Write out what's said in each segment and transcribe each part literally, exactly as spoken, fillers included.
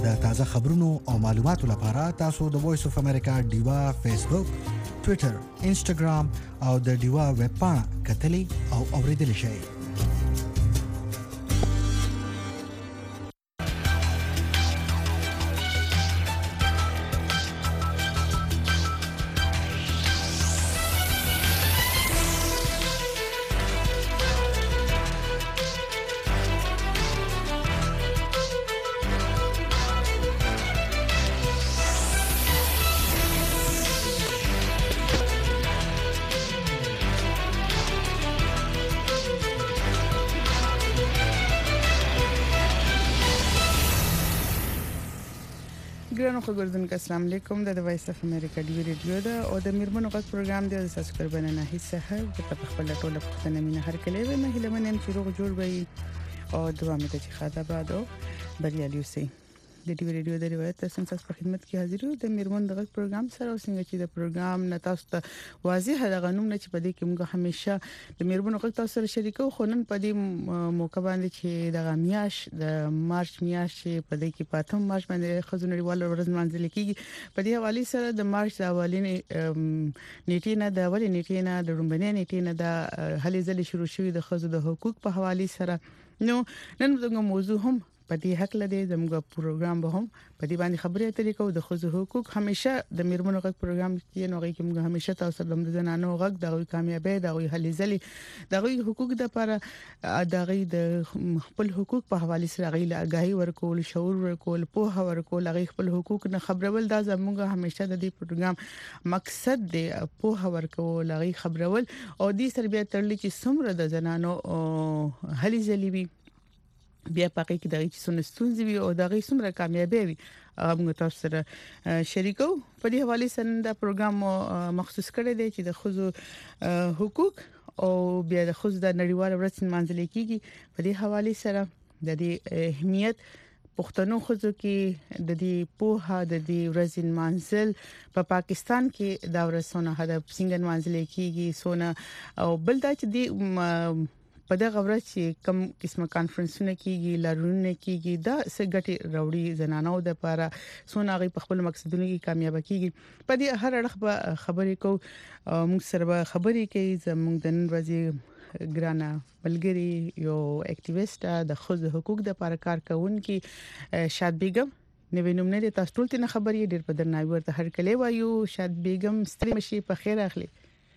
د تازه خبرونو او معلوماتو لپاره تاسو د وایس اف امریکا ډیوا فیسبوک، ټوئیټر، انسټاګرام او د ډیوا ویب پاڼه کتلی او اوریدلی شئ. ګرانو خبردونکو السلام علیکم د وایس اف امریکا ډیو ریډیو دا او د میرمنو غږ پروګرام دی. تاسو قربانه نه هیڅ هه په خپل ټوله پښتنه مینه هر کله وي مهله منم چې روغ جوړ وي او دوام ته چې خاطر بعد او بریالي اوسئ. د ډیو ریډیو د روایت تاسو په خدمت کې حاضر یو د میرمنو غږ پروګرام سره او څنګه چې د پروګرام نه تاسو ته واضح د قانون نه چې په دې کې موږ همیشه د میرمنو غږ تاسو سره شریکو خو نن په دې موقع باندې چې د غمیاش د مارچ میاشت په دې کې پاتم مارچ باندې خزونړي وال ورځ منځل کېږي په دې حواله سره د مارچ د اولینې نیټې نه د اولینې نیټې نه د رومبنې نیټې نه د هلي ځلې شروع شوې د خزو د حقوق په حواله سره نو نن موږ موضوع هم په دې حق لري زموږ پروګرام به هم په دې باندې خبرې اترې کوو. د خزو حقوق همیشه د میرمنو غږ پروګرام کې نو غي کې موږ همیشه تاسو د زنانو غږ د کامیابی د هلي ځلې د حقوق د لپاره د غي د خپل حقوق په حواله سره غي آگاهي ورکول، شعور ورکول، په ورکول، غي خپل حقوق نه خبرول دا زموږ همیشه د دې پروګرام مقصد دی. په ورکول، غي خبرول او دې تربیه ترلې چې څومره د زنانو هلي ځلې وي بیا پکې کې دغه چې سنستونځي وي او دغه څومره کامیابی وي موږ تاسو سره شریکو. په دې حواله سره د پروګرام مخصوص کړی دی چې د خزو حقوق او بیا د خزو د نړیوال ورځ منځل کېږي. په دې حواله سره د دې اهمیت پښتنو خزو کې د دې په د دې ورځ منځل په پا پاکستان کې دا ورځونه هدف څنګه منځل کېږي سونه او بل دا چې د په دغه ورځ چې کوم قسمه کانفرنسونه کیږي لارونه کیږي دا سګټي راوړي زنانو د لپاره سوناغي په خپل مقصدونو کې کامیاب کیږي. په دې هر اړه خبرې کو موږ سره خبرې کوي زموږ د نن ورځې ګرانه بلګری یو اکټیویسټ د خزو حقوق د لپاره کار کوونکی شاد بیگم نوې نوم نه تاسو ټول ته خبرې ډېر په درناوي ورته هر کله وایو. شاد بیگم ستړي مشي په خیر اخلي.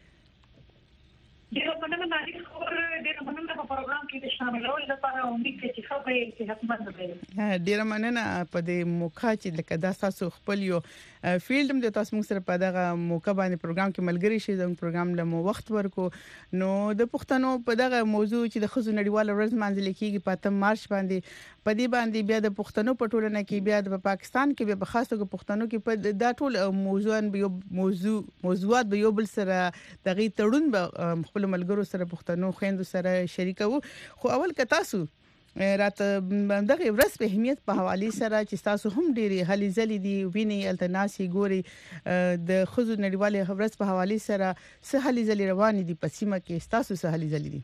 ډیره مننه ناری خبر ډیره مننه په پروګرام کې شاملول لپاره امید چې خبرې صحتمند وي. ډیره مننه په دې موقع چې لکه دا تاسو خپل یو فیلډ د تاسو موږ سره په دغه موقع باندې پروګرام کې ملګری شي د پروګرام له وخت ورکو نو د پښتنو په دغه موضوع چې د خزو نړیوال ورځ منځل کېږي په اتم مارچ باندې په دې باندې بیا د پښتنو په ټولنه کې بیا د پاکستان کې بیا په خاص توګه پښتنو کې په دا ټول موضوع یو موضوع موضوعات به یو بل سره دغه تړون به خپل ملګرو سره پښتنو خويندو سره شریکو. خو اول که تاسو راته دغه ورځ په اهمیت په حواله سره چې تاسو هم ډېری هلي ځلې دي ویني التناسي ګوري د خزو نړیواله ورځ په حواله سره سه هلي ځلې روان دي په سیمه کې تاسو سه هلي ځلې دي.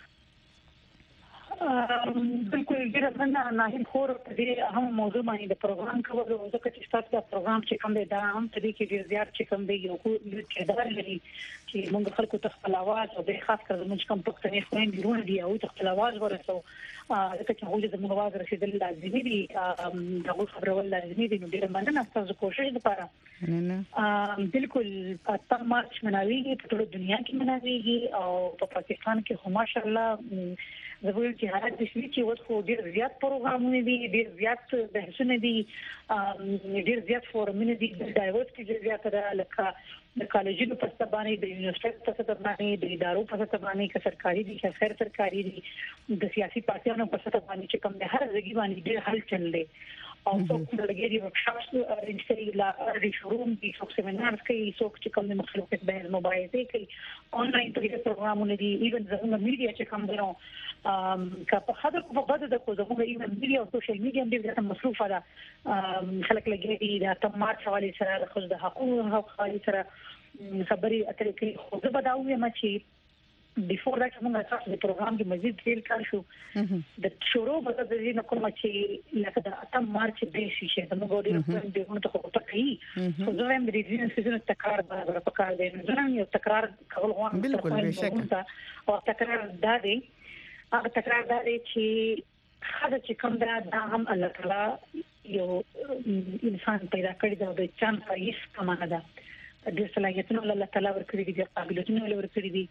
بالکل ډیره مننه ناهیم خور په دې اهم موضوع باندې د پروګرام کول او ځکه چې تاسو دا پروګرام چې کوم دی دا هم ته کې ډیر زیات چې کوم دی یو کېدار لري چې موږ خلکو ته خپل आवाज او د خاص کر موږ کوم پښتني خويندې ورونه دي او ته خپل आवाज ورسو ځکه چې هغه زموږ आवाज رسیدل لازمي دي دا خبرول لازمي دي. نو ډیره مننه تاسو کوشش لپاره. مننه بالکل اتم مارچ مناويږي په ټول دنیا کې مناويږي او په پاکستان کې هم ماشاءالله زبول چې حالت د شي چې وڅ ډیر زیات پروګرامونه دي ډیر زیات بحثونه دي ډیر زیات فورمونه دي ډایورسټي ډیر زیات ده لکه د کالجونو په څیر باندې د یونیورسيټي په څیر باندې د ادارو په څیر باندې چې سرکاري دي چې غیر سرکاري دي د سیاسي پارټیانو په څیر باندې چې کوم د هر ځای باندې ډیر حل چل دی او څوک د لګيري ورکشاپس ارینج کوي لا ریشروم دي څوک سیمینار کوي څوک چې کوم د مخلوقات به مباحثه کوي انلاین طریقې پروګرامونه دي ایون زموږ میډیا چې کوم درو ام که په خاطر په بده د کو زموږ ایون میډیا او سوشل میډیا هم ډېر مصروفه ده خلک لګيري د تم مارچ حواله سره د خود د حقوقو حواله سره خبري اترې کوي خو زه بداوي ما چې بیفور دا موږ تاسو د پروګرام کې مزید تل کار شو د شروع به د دې نه کوم چې لکه د اتم مارچ د شي چې موږ ډېر په دې ته خو پکې خو زه هم د دې سيزن تکرار به پکار دی نو یو تکرار کول غواړم بالکل بشکره او تکرار دا دی هغه تکرار دا دی چې خاصه چې کوم دا هم الله تعالی یو انسان پیدا کړی دا د چانس هیڅ کمانه ده د صلاحیتونو الله تعالی ورکړي دي قابلیتونو ورکړي دي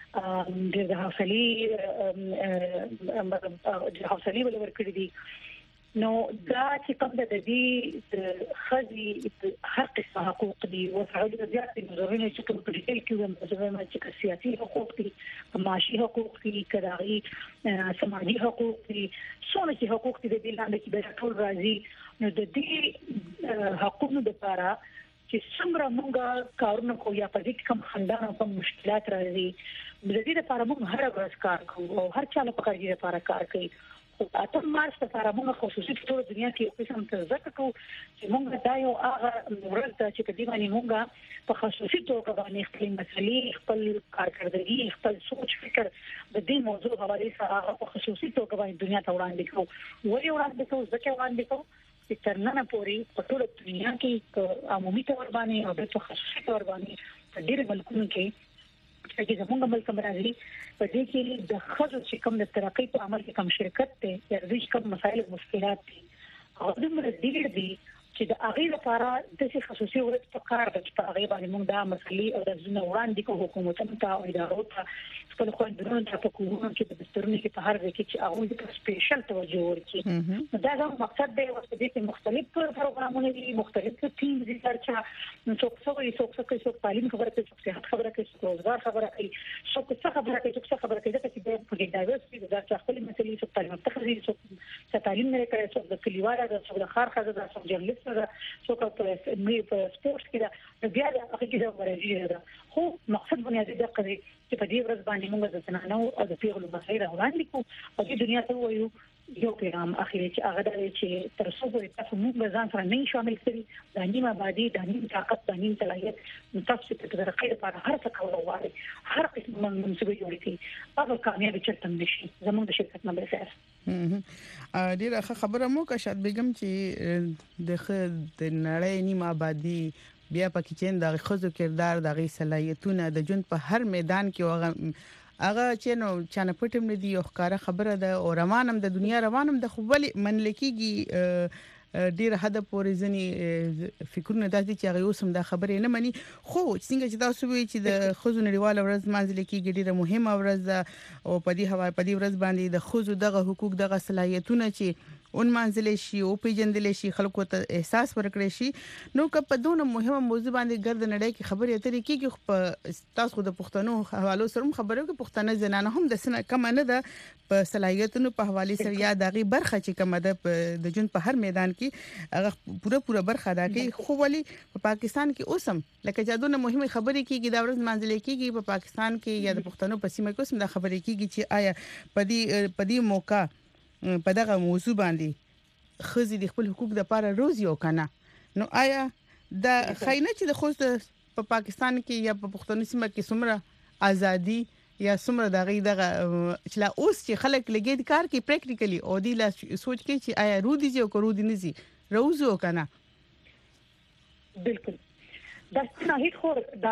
د حوصلې د حوصلې ورکړي دي نو دا چې کوم د دې خزي هر قسم حقوق دي او فعالیت زیات نظرونه چې کوم په دې کې کوم مثلا چې سیاسي حقوق دي معاشي حقوق دي کداغي سماجي حقوق دي څونه چې حقوق دي د لاندې کې به ټول راځي نو د دې حقوقو لپاره چې څومره موږ کارونه کوو یا په دې کوم خندان او کوم مشکلات راځي د دې لپاره موږ هر ورځ کار کوو او هر چا لپاره دې لپاره کار کوي او اته مارچ لپاره موږ خصوصي ټول دنیا کې یو قسم ته ځکه کوو چې موږ دا یو هغه ورځ چې په دې باندې موږ په خصوصي توګه باندې خپل مسلې خپل کارکړدګي خپل سوچ فکر د دې موضوع حواله سره په خصوصي توګه باندې دنیا ته وړاندې کوو ولې وړاندې کوو ځکه وړاندې کوو چې ترنه پوري په ټول دنیا کې عمومي تور باندې او د خصوصي تور باندې په ډېر ملکونو کې چې زموږ ملک مرادي په دې کې د خصوصي چې کوم د ترقۍ په عمل کې کوم شرکت ته یا د کوم مسایل او مشکلات دي او د مرادي دي چې د هغه لپاره د خصوصي ورځ په کار د په هغه باندې موږ د مسلې او د ځنه وړاندې کوو حکومتونو ته او ادارو ته خپل خوندونو ته په کومو کې د دستورونو کې په هر ځای کې چې هغه د سپیشل توجه ورکړي دا د مقصد دی او د دې مختلف پروګرامونه دي مختلف ټیم دي چې څوک څوک څوک څوک څوک تعلیم خبره کوي څوک صحت خبره کوي څوک روزګار خبره کوي څوک څه خبره کوي څوک څه خبره کوي دا چې په دې ډایورسټي د خپل مسلې څوک تعلیم تخزي څوک تعلیم نه کوي څوک د کلیوالو د څوک د خار خزه د څوک جرنالست ده څوک په مې په سپورت کې دا بیا د هغه کې دا ورځي دا خو مقصد بنیادی د قضیه چې په دې ورځ باندې موږ د تنانو او د پیغلو مسایل وړاندې کوو او د دنیا ته وایو یو پیغام اخیری چې هغه د چې تر څو پورې تاسو موږ ځان سره نه شامل کړي د نیمه آبادی د نیمه طاقت د نیمه صلاحیت تاسو ته د ترقۍ لپاره هر څه کول غواړي هر قسم منصوبې جوړې کړي هغه کامیاب چرته نشي زموږ د شرکت نه بساس ډیره خبره مو کا شاد بیگم چې د د نړۍ نیمه آبادی بیا پکې چې د خزو کردار د غي صلاحیتونه د جون په هر میدان کې هغه هغه چې نو چانه پټم ندي یو ښکارا خبره ده او روانم د دنیا روانم د خو ولې منلکیږي ډیر حد پورې ځنی فکرونه داسې چې هغه اوسم دا خبره نه مني خو څنګه چې تاسو وی چې د خزو نړیواله ورځ منځل کېږي ډیره مهمه ورځ ده او په دې هوا په دې ورځ باندې د خزو دغه حقوق دغه صلاحیتونه چې اون منځل شي او پیجندل شي خلکو ته احساس ورکړي شي نو که په دونه مهمه موضوع باندې ګرد نړۍ کې خبرې اترې کېږي په تاسو د پښتنو حوالو سره خبرو کې پښتنه زنانه هم د سنه کم نه ده په صلاحیتونو په حواله سره یا دغه برخه چې کومه ده د جون په هر میدان کې هغه پوره پوره برخه ادا کوي خو ولی په پاکستان کې اوسم لکه جادونه مهمه خبرې کېږي دا ورځ منځل کېږي په پاکستان کې یا د پښتنو په سیمه کې اوسم دا خبرې کېږي چې آیا په دې په دې موقع په دغه موضوع باندې خزي د خپل حقوق د لپاره روز یو کنه نو آیا دا خاينه چې د خوست په پاکستان کې یا په پښتون سیمه کې څومره ازادي یا څومره دغه دغه چې لا اوس چې خلک لګید کار کې پریکټیکلی او دی لا سوچ کې چې آیا رو دي او کرو دي نزي روزو کنه بالکل دا څنګه هیڅ خور دا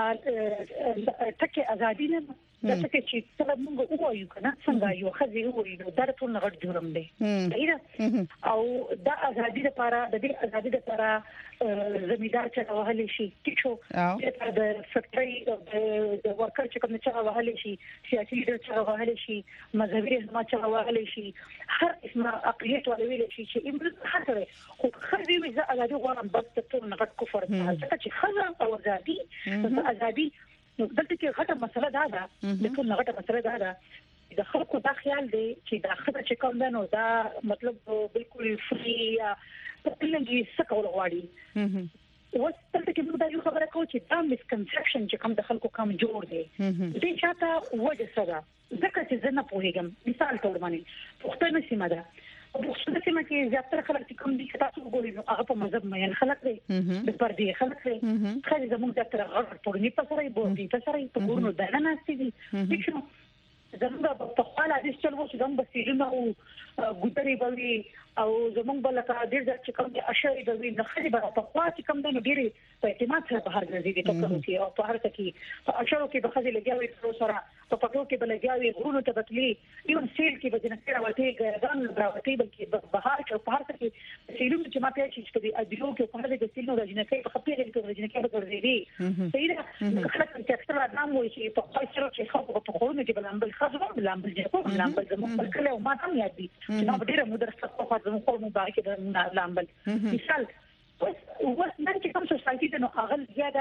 تکه ازادي نه دا څه چې څنګه موږ وایو کنه څنګه یو خزي وایو دا ټول نه غټ جوړم دی او دا ازادي لپاره د دې ازادي لپاره زمیدار چې وهلې شي چې د فکټري د ورکر چې کوم چې وهلې شي سیاسي لیډر چې وهلې شي مذهبي رهنما چې وهلې شي هر اسمه اقلیت ولې شي چې امروز حسره خو خزي وزه ازادي غواړم بس ټول نه غټ کفر ځکه چې خزه او ازادي د ازادي نو دلته کې غټه مسله دا ده د ټول غټه مسله دا ده د خلکو دا خیال دی چې دا خبره چې کوم ده نو دا مطلب بالکل فری یا لږی څه کول غواړي اوس دلته کې موږ دا یو خبره کوو چې دا مسکنسپشن چې کوم د خلکو کوم جوړ دی دې چاته وجه سره ځکه چې زه نه پوهیږم مثال تور باندې پښتنه سیمه ده په پښتنه سیمه کې زیاتره خلک چې کوم دي چې تاسو وګورئ نو هغه په مذهب مې خلک دي د پردي خلک دي خالي زموږ زیاتره غړ ټولني په سره بوزي په سره په ګورنو دنه ناستي دي زموږ په خپل حدیث چلو چې زموږ بسیرونه او ګوتري بوي او زموږ بل کا ډیر چې کوم دي اشری بوي نه خلي به په خوا چې کوم دي ډیره په اعتماد سره په هر ځای کې تکو او په هر څه کې په اشرو کې به خلي لګیاوي تر سره په پټو کې به لګیاوي غرونو ته بتلي یو سیل کې به جنکره ورته ګرځان راوتی بلکې په بهار کې په هر څه کې سیلونه چې ما په چې چې د ادیو کې په هر ځای کې سیلونه راځي په خپل کې کې راځي کې به ورځي سیده خلک چې اکثر ادم وایي چې په خپل سره چې خو په خورونه کې بلامبل خزم بلامبل چې په بلامبل زموږ کله او ما هم یاد دي چې نو ډیره مدرسه په خاطر زموږ قوم باندې د بلامبل مثال اوس اوس نن چې کوم سوسايټي ته نو اغل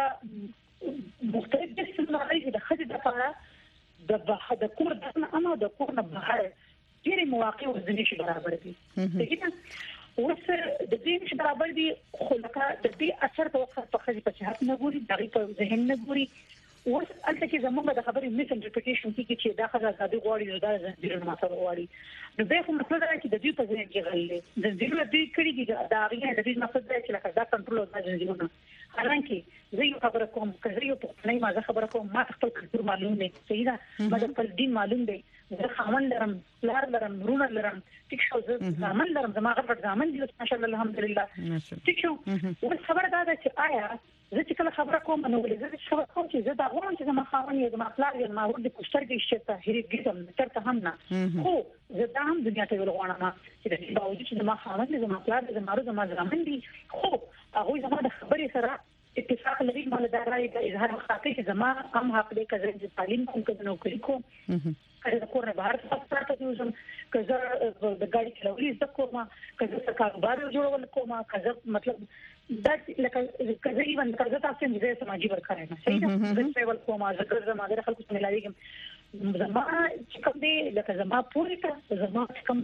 زیاده مختلف د سمراوي د خځې د لپاره د د کور د اما د کور نه بهر ډېر مواقع او ځینې شي برابر دي څنګه اوس د دې نش برابر دي خو لکه د دې اثر په وخت په خځې په صحت نه ګوري دغه په ذهن نه ګوري اوس البته چې زموږ د خبرې میس انټرپریټیشن کې چې دا خبره زادي غواړي دا ځینې ما سره غواړي نو به کوم مطلب دا چې د دې په ذهن کې غلې د دې د کړي چې دا غي د دې مقصد دی چې لکه دا کنټرول او دا ځینې حالانکه زه یو خبره کوم که زه یو په نه ما خبره کوم ما خپل کلتور معلوم دی صحیح ده ما خپل دین معلوم دی زه خاوند لرم لار لرم رونه لرم ټیک شو زه ځامن لرم زما غږ ځامن دي ماشاء الله الحمدلله ټیک شو او خبره دا ده چې آیا زه چې کله خبره کوم نو ولې زه خبره کوم چې زه دا غواړم چې زما خاوند یې زما خپل یې ما ورته کوشتر کې شته هرې ګیدم تر ته هم نه خو زه دا هم دنیا ته ولغواړم چې د باوجود چې زما خاوند زما خپل زما زما ځامن دي خو هغه زما د خبرې سره اتفاق لري مالداري د اظهار حق چې زما هم حق دې کزن چې تعلیم کوم کزن او کوم کله د کور نه بهر څه ته یوزم کزه د ګاډي چلولې زده کوم کزه کاروبار جوړول کوم کزه مطلب دا لکه کزه ایون کزه تاسو نه سماجی ورکړای نه صحیح ده زه ټریول کوم زه زما د خلکو سره ملاویږم زما چې کوم دی لکه زما پوری ته زما کوم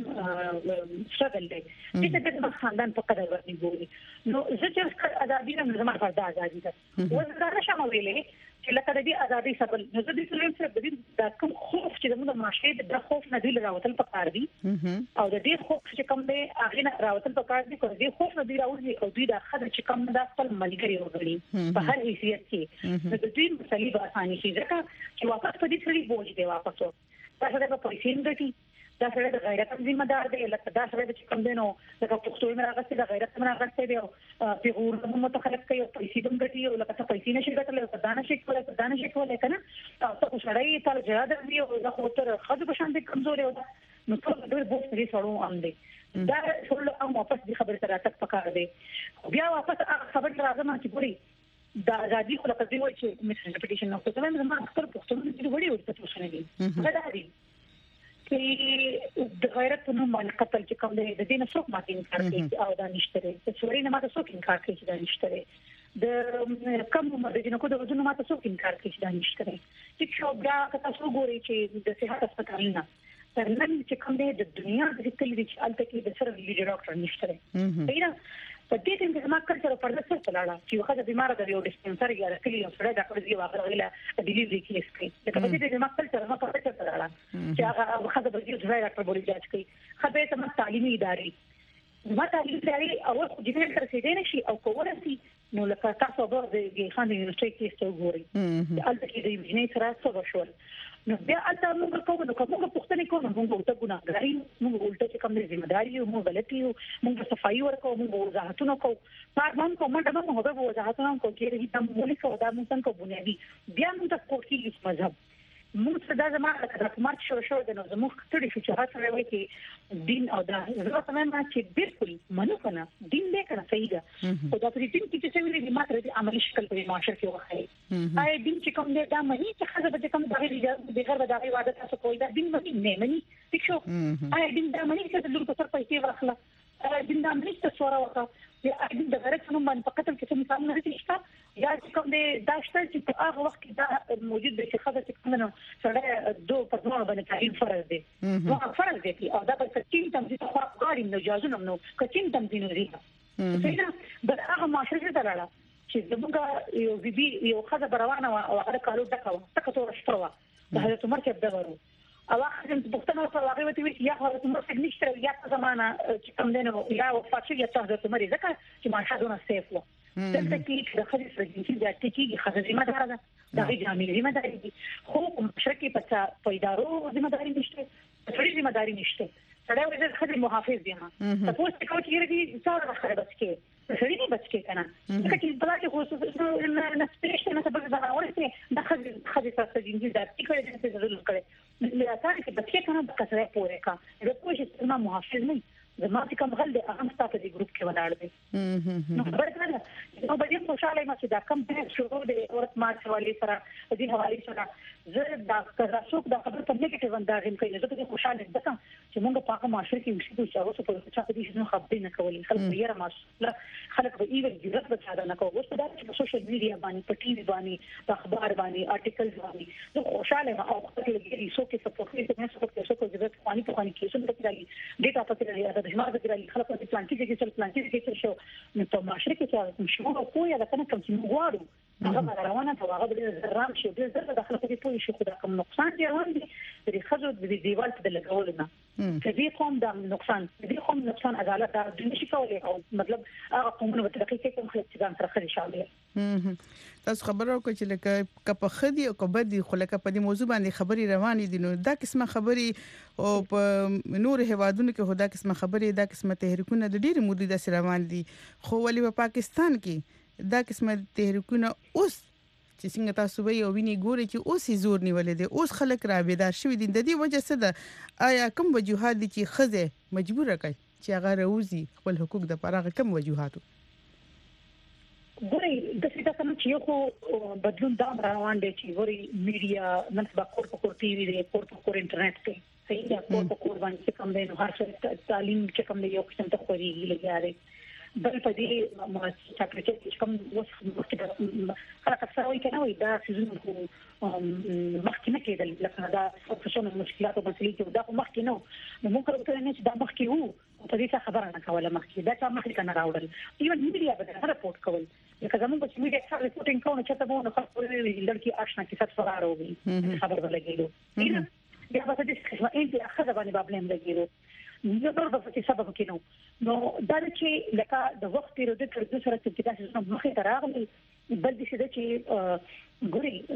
شغل دی چې د خاندان په قدر ورني ګوري نو زه چې ازادي نه زما فرد ازادي ده وزه نه شمه ویلې چې لکه د دې ازادي سبب نو د دې سره د دې د کوم خوف چې موږ معاشره د خوف نه دی راوتل په کار دي او د دې خوف چې کوم دی هغه نه راوتل په کار دي کوم دې خوف نه دی راوځي او دوی د خدای چې کوم د خپل ملګری وګړي په هر حیثیت کې د دې مسلې به اساني شي ځکه چې واپس په دې سړي بوج دی واپس دا سره په پیسې نه دا سره د غیرت ذمہ دار دی لکه دا سره چې کوم دینو لکه پښتو یې راغستې د غیرت نه راغستې دی او پیغور د متخلق کوي او پیسې دم ګټي او لکه پیسې نشي ګټل او دانه شي کولای دانه شي کولای کنه تاسو سړی ته جهاد دی او د خو تر خځه په شان دي کمزوري او نو ټول د بوس دې سړو ام دي دا ټول او واپس دي خبره تر تک پکار دی بیا واپس خبر راځم چې ګوري دا ازادي خو لکه دی وای چې میس انټرپریټیشن نو څه زموږ ما خپل پښتون دې وړي ورته څه نه دي دا دی چې د غیرت په نوم باندې قتل چې کوم دی د دې نه څوک ماته انکار کوي او دا نشته د څوري نه ماته څوک انکار کوي چې دا نشته د کوم مده جنکو د وزن ماته څوک انکار کوي چې دا نشته چې شو بیا که تاسو ګورئ چې د صحت هسپتالونه تر نن چې کوم دی د دنیا د کلی چې الته کې د سره ویډیو ډاکټر نشته پیدا په دې ټیم کې زما کلچر په دې څه لاړه چې یو خدای بیمار دی یو ډیسپنسر یا کلی یو سره ډاکټر دی واغره ویلا ډیلیوري کیس کوي دا په دې زما کلچر ما په دې څه لاړه چې هغه خدای به یو ځای ډاکټر بولی جاج کوي خدای ته ما تعلیمي ادارې ما تعلیمي ادارې او د دې تر څه دی نشي او کوله سي نو لکه تاسو به د خان یونیورسيټي کې څو ګوري البته د انجینیر سره څه وشول نو بیا البته موږ کوو نو کومه پوښتنه کوو موږ ته ګناګاري موږ ولټه چې کوم ذمہ داری او موږ غلطي او موږ صفایي ورکو موږ وضاحتونه کوو پارمان کوم دا موږ به وضاحتونه کوو چې دا موږ څه دا موږ څنګه بنیادی بیا موږ د کوټي مذهب موږ څه دا زموږ لکه د کومار شو شو د نو زموږ ټولې شو چې هڅه وکړي چې دین او دا زه سمه ما چې بالکل منو کنه دین دې کنه صحیح ده او دا په دې کې چې ویلې ماته د عملي شکل په معاشره کې وخی آی دین چې کوم دې دا مني چې خزه به کوم دغه بغیر د دغه وعده تاسو کوی دا دین مني نه مني ٹھیک شو آی دین دا مني چې د لور په سر پیسې واخله دین دا مني چې څوره وکړه یا دین د غیرت نوم باندې په قتل کې څه مثال نه شته یا کوم دې دا شته چې په هغه وخت کې دا موجود دی چې خدای څخه نو سره دوه په ځوان باندې تعین فرض دی نو فرض دی او دا په کچین تم چې خو غاړي نو جازو نو کچین تم دي نو دی څنګه د هغه معاشره ته راړه چې زموږ یو بیبي یو خدای بروانه او هغه کالو ډکاوه تکه تور شپروا د حضرت عمر کې دغه او هغه د پښتنو په هغه وتی وی یا حضرت عمر څنګه نشته یا په زمانہ چې کوم دینو یا وفات شي یا حضرت عمر ځکه چې ماشه دونه سیف و دلته کې د خځې سره جنسي زیاتې کېږي خځه ذمہ دار ده دا غي جامې ذمہ داري دي خو مشرکې په په ادارو ذمہ داري نشته ټولې ذمہ داري نشته سره وځي خځې محافظ دي ما تاسو څه کوي چې دې څاره خبره بچ کې سړی نه بچ کې کنه چې په لاره کې خو نه سپیشل نه سبب دا اورته د خځې خځې سره جنسي زیاتې کړي چې ضرور کړي له تاسو کې بچ کې کنه د کسره پورې کا د کوم چې ما محافظ نه زما چې کوم غل د اهم ستاسو د ګروپ کې ولاړ دي نو خبر کړه نو به دې خوشاله ما چې دا کم په شروع د اورت مارچ والی سره د دې حواله سره زه دا تاسو دا خبر په نیگیټیو انداز کې نه زه خوشاله ده چې موږ په هغه معاشره کې وشو چې اوس په څه کې دې څه خبرې نه کولې خلک یې را ماشله خلک به ایوه جرأت بچا نه کوي اوس دا چې په سوشل میډیا باندې په ټي وي باندې په اخبار باندې آرټیکل باندې زه خوشاله ما او خپل کې ریسو کې سپورټ کې نه سپورټ کې څه ضرورت پانی په پانی کې څه څه کې ډیټا پکې لري د جماعت کې خلک په پلان کې چې څه پلان کې څه شو نو په معاشره کې چې شمول او کوی دا کنه کوم چې غواړو هغه روانه ته هغه د زرام شي د زړه د خلکو په پوي شي خو دا کوم نقصان دی روان دي د خځو د دیوال په لګول نه چې دې کوم د نقصان دې کوم نقصان عدالت د نشي کولای او مطلب هغه کومه په ترقی کې کوم خلک ځان سره خري شامل تاسو خبرو کوي چې لکه کپ خدي او کبدي خو لکه په دې موضوع باندې خبري روانې دي نو دا قسمه خبري او په نور هوادونو کې هدا قسمه خبري دا قسمه تحریکونه د ډېر مودې د روان دي خو ولې په پاکستان کې دا قسمه تحریکونه اوس چې څنګه تاسو وی او ویني ګوري چې اوس یې زور نیولې دي اوس خلک را بیدار شوي دي د دې وجه څه ده آیا کوم وجوهات دي چې خزه مجبور کړي چې هغه راوځي خپل حقوق د پاره کوم وجوهات ګوري د څه څه چې یو خو بدلون دا روان دي چې ګوري میډیا نن سبا کور په کور ټي وي دی کور په کور انټرنیټ کې صحیح ده کور په کور باندې کوم دی نو هر څه تعلیم چې کوم دی یو قسم ته خوريږي لګیاري بل په دې مؤسسه چې کوم وس مخکې خلک اکثر وایي کنه وایي دا سيزون خو مخکې نه کېدل لکه دا څه مشکلات او مسلې چې دا مخکې نو نو موږ کوو نه چې دا مخکې وو په دې خبره نه کوله مخکې دا چې مخکې کنه راوړل ایون میډیا به راپورټ کول لکه زموږ چې میډیا څخه ریپورټینګ کوو چې تاسو نو خپل لړکی آشنا کې څه فرار وي خبر ولګېلو بیا به دې څه انت اخذ باندې بابلم لګېلو نو دا به څه سبب کینو نو دا چې لکه د وخت پیریود تر څو سره چې تاسو نو مخې ته راغلي بل دې چې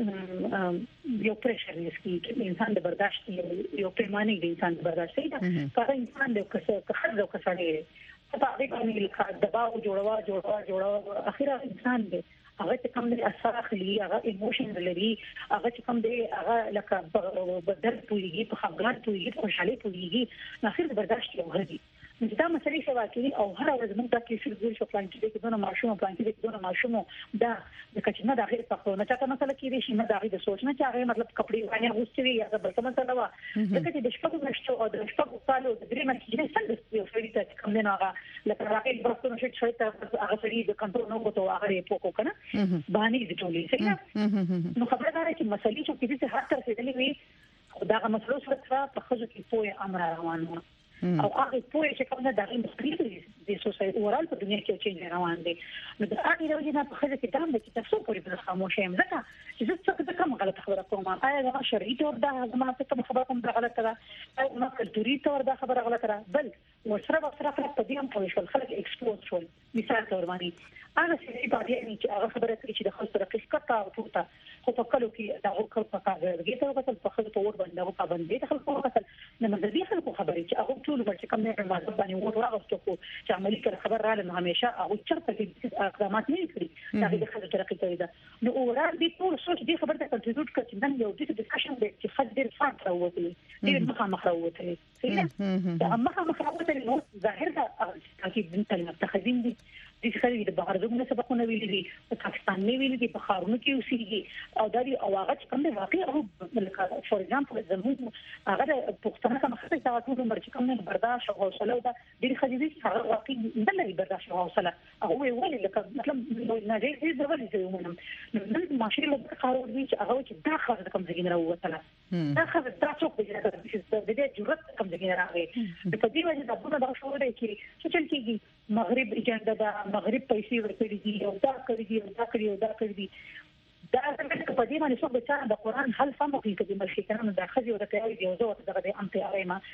ګوري یو پرېشر نشي انسان د برداشت یو پیمانه دی انسان د برداشت دی دا انسان د کسر خرج او کسړې په هغه باندې لکه دباو جوړوا جوړوا جوړوا اخیرا انسان دی هغه چې کوم د اثر اخلي هغه ایموشن لري هغه چې کوم دی هغه لکه بدل پويږي په خبرات پويږي په خوشحالي پويږي اخر د برداشت یو غړي دا مسلې څه واکې او هر ورځ موږ دا کې څه ګوري شو پلان کې دونه ماشوم پلان کې دونه ماشوم دا د کچنه د غیر پخو نه چاته مسله کې دي چې نه دا غي د سوچ نه چې هغه مطلب کپڑے باندې غوستوي یا بل څه مسله وا دغه چې د شپږو مشتو او د شپږو کالو د درې مکه چې څنګه یو فري ته کوم نه هغه لکه راکې برسونه شي چې ته هغه فري د کنټرول نه کوته هغه پوکو کنه باندې د ټولې څنګه نو خبره ده چې مسلې چې کیږي هر تر څه دي وي خدای مسلو سره په خځو کې پوهه امر روانه او هغه پوهه چې کومه د هغه مختلف دي سوسایټي اورال په دنیا کې چې روان دي نو دا هغه د وجه نه په خځه کې دام د چې تاسو پورې په خاموشه یم ځکه چې زه څه کوم غلط خبره کوم آیا دا شرعي تور دا ما څه کوم خبره کوم غلطه ده او ما کلتوري تور دا خبره غلطه ده بل ورسره ورسره په دې هم پوه شول خلک ایکسپوز شول مثال تور باندې هغه چې په دې چې هغه خبره کوي چې د خلکو سره قصه او پورته خو په کلو کې دا او کله په کار دی ته وکړل په خلکو ور باندې او پابندي ته خلکو وکړل نو د دې خلکو خبرې چې هغه ټول ورته کوم نه ما باندې ور راغستو چې عملي کړ خبر رااله نو همیشه هغه چرته کې اقدامات نه کړی دا د خلکو ترقی کوي دا نو اورال دې ټول سوچ دې خبره ته کنټریبیوټ کړي چې نن یو دې ډسکشن دی چې خد دې فاک راووتلی دې مخه مخ راووتلی څنګه دا مخه مخ راووتلی نو ظاهر دا چې د تعلیم تخزین دي د خلک د بهر زموږ سبقونه ویلي دي په پاکستان نه ویلي دي په خارونو کې اوسېږي او دا دی او هغه چې کوم دی واقعي او لکه فور ایگزامپل زموږ هغه د پښتنه کوم خصوصي تاسو کوم چې کوم نه برداشت او حوصله دا د خلک دي هغه واقعي نه لري برداشت او حوصله هغه ویل لکه مطلب نه دې دې ډول دي ومنم نو ماشي له قرار دي چې هغه چې دا خبره کوم ځای نه راوته دا خبره تاسو په دې د دې جرأت کوم ځای نه راغی په دې وجه دا په دا شوړ دی چې څه چل کېږي مغرب اجازه ده مغرب پیسې ورکړي دي او دا کړی دي او دا کړی او دا کړی دي دا څنګه په دې باندې څو بچا د قران حل فهم کوي چې ملکي کنه د خځې او د پیاوړي دی او زه ته دغه انت اړیما چې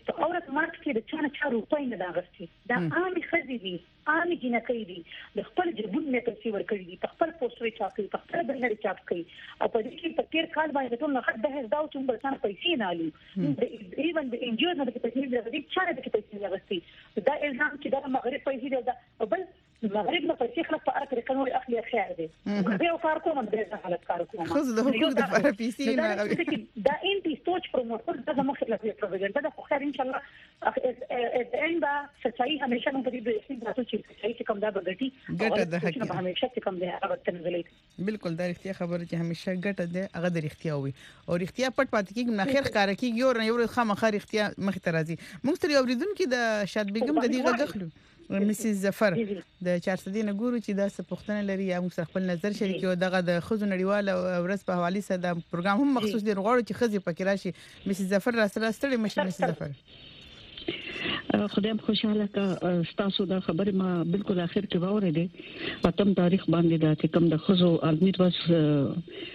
په اورت مارک کې د چانه چا روپۍ نه دا غستې دا عامي خزي دي عامي جنکې دي د خپل جبون نه پیسې ورکړي دي په خپل پوسټري چاپ کوي په خپل بنر چاپ کوي او په دې کې په تیر کال باندې ټول نه خد به دا چې موږ څنګه پیسې نه الو ایون د انجیو نه د پیسې د دې چاره د پیسې نه غستې دا الزام چې دا مغرب پیسې ده بل المغرب نه پیسې خلک په اړه کوي اخلي خیر دي زه یو کار کوم د حالت کار کوم خو د حقوق د لپاره پیسې نه دا انتي سوچ پروموټر دا مخه لري پروپاګاندا دا خو خیر ان شاء الله ات اند سچائی همیشه نو په دې کې تاسو چې سچائی کوم دا بغټي ګټه د حقیقت همیشه کوم دی هغه تنزلې بالکل دا اړتیا خبره چې همیشه ګټه ده هغه د اړتیا وي او اړتیا پټ پاتې کیږي نه خیر کار کیږي او نه یو خامخا اړتیا مخ ته راځي موږ تر اوریدونکو د شاد بیگم د دې غږخلو مسز ظفر د چار سدینه ګورو چې دا څه پوښتنه لري یا موږ سره خپل نظر شریکو دغه د خزو نړیواله ورځ په حواله سره د پروګرام هم مخصوص دی غواړو چې خزي پکې راشي مسز ظفر را سره ستړي مشه مسز ظفر خدایم خوشاله کا تاسو دا خبره ما بالکل اخر کې واورې دي پتم تاریخ باندې دا چې کوم د خزو عالمي ورځ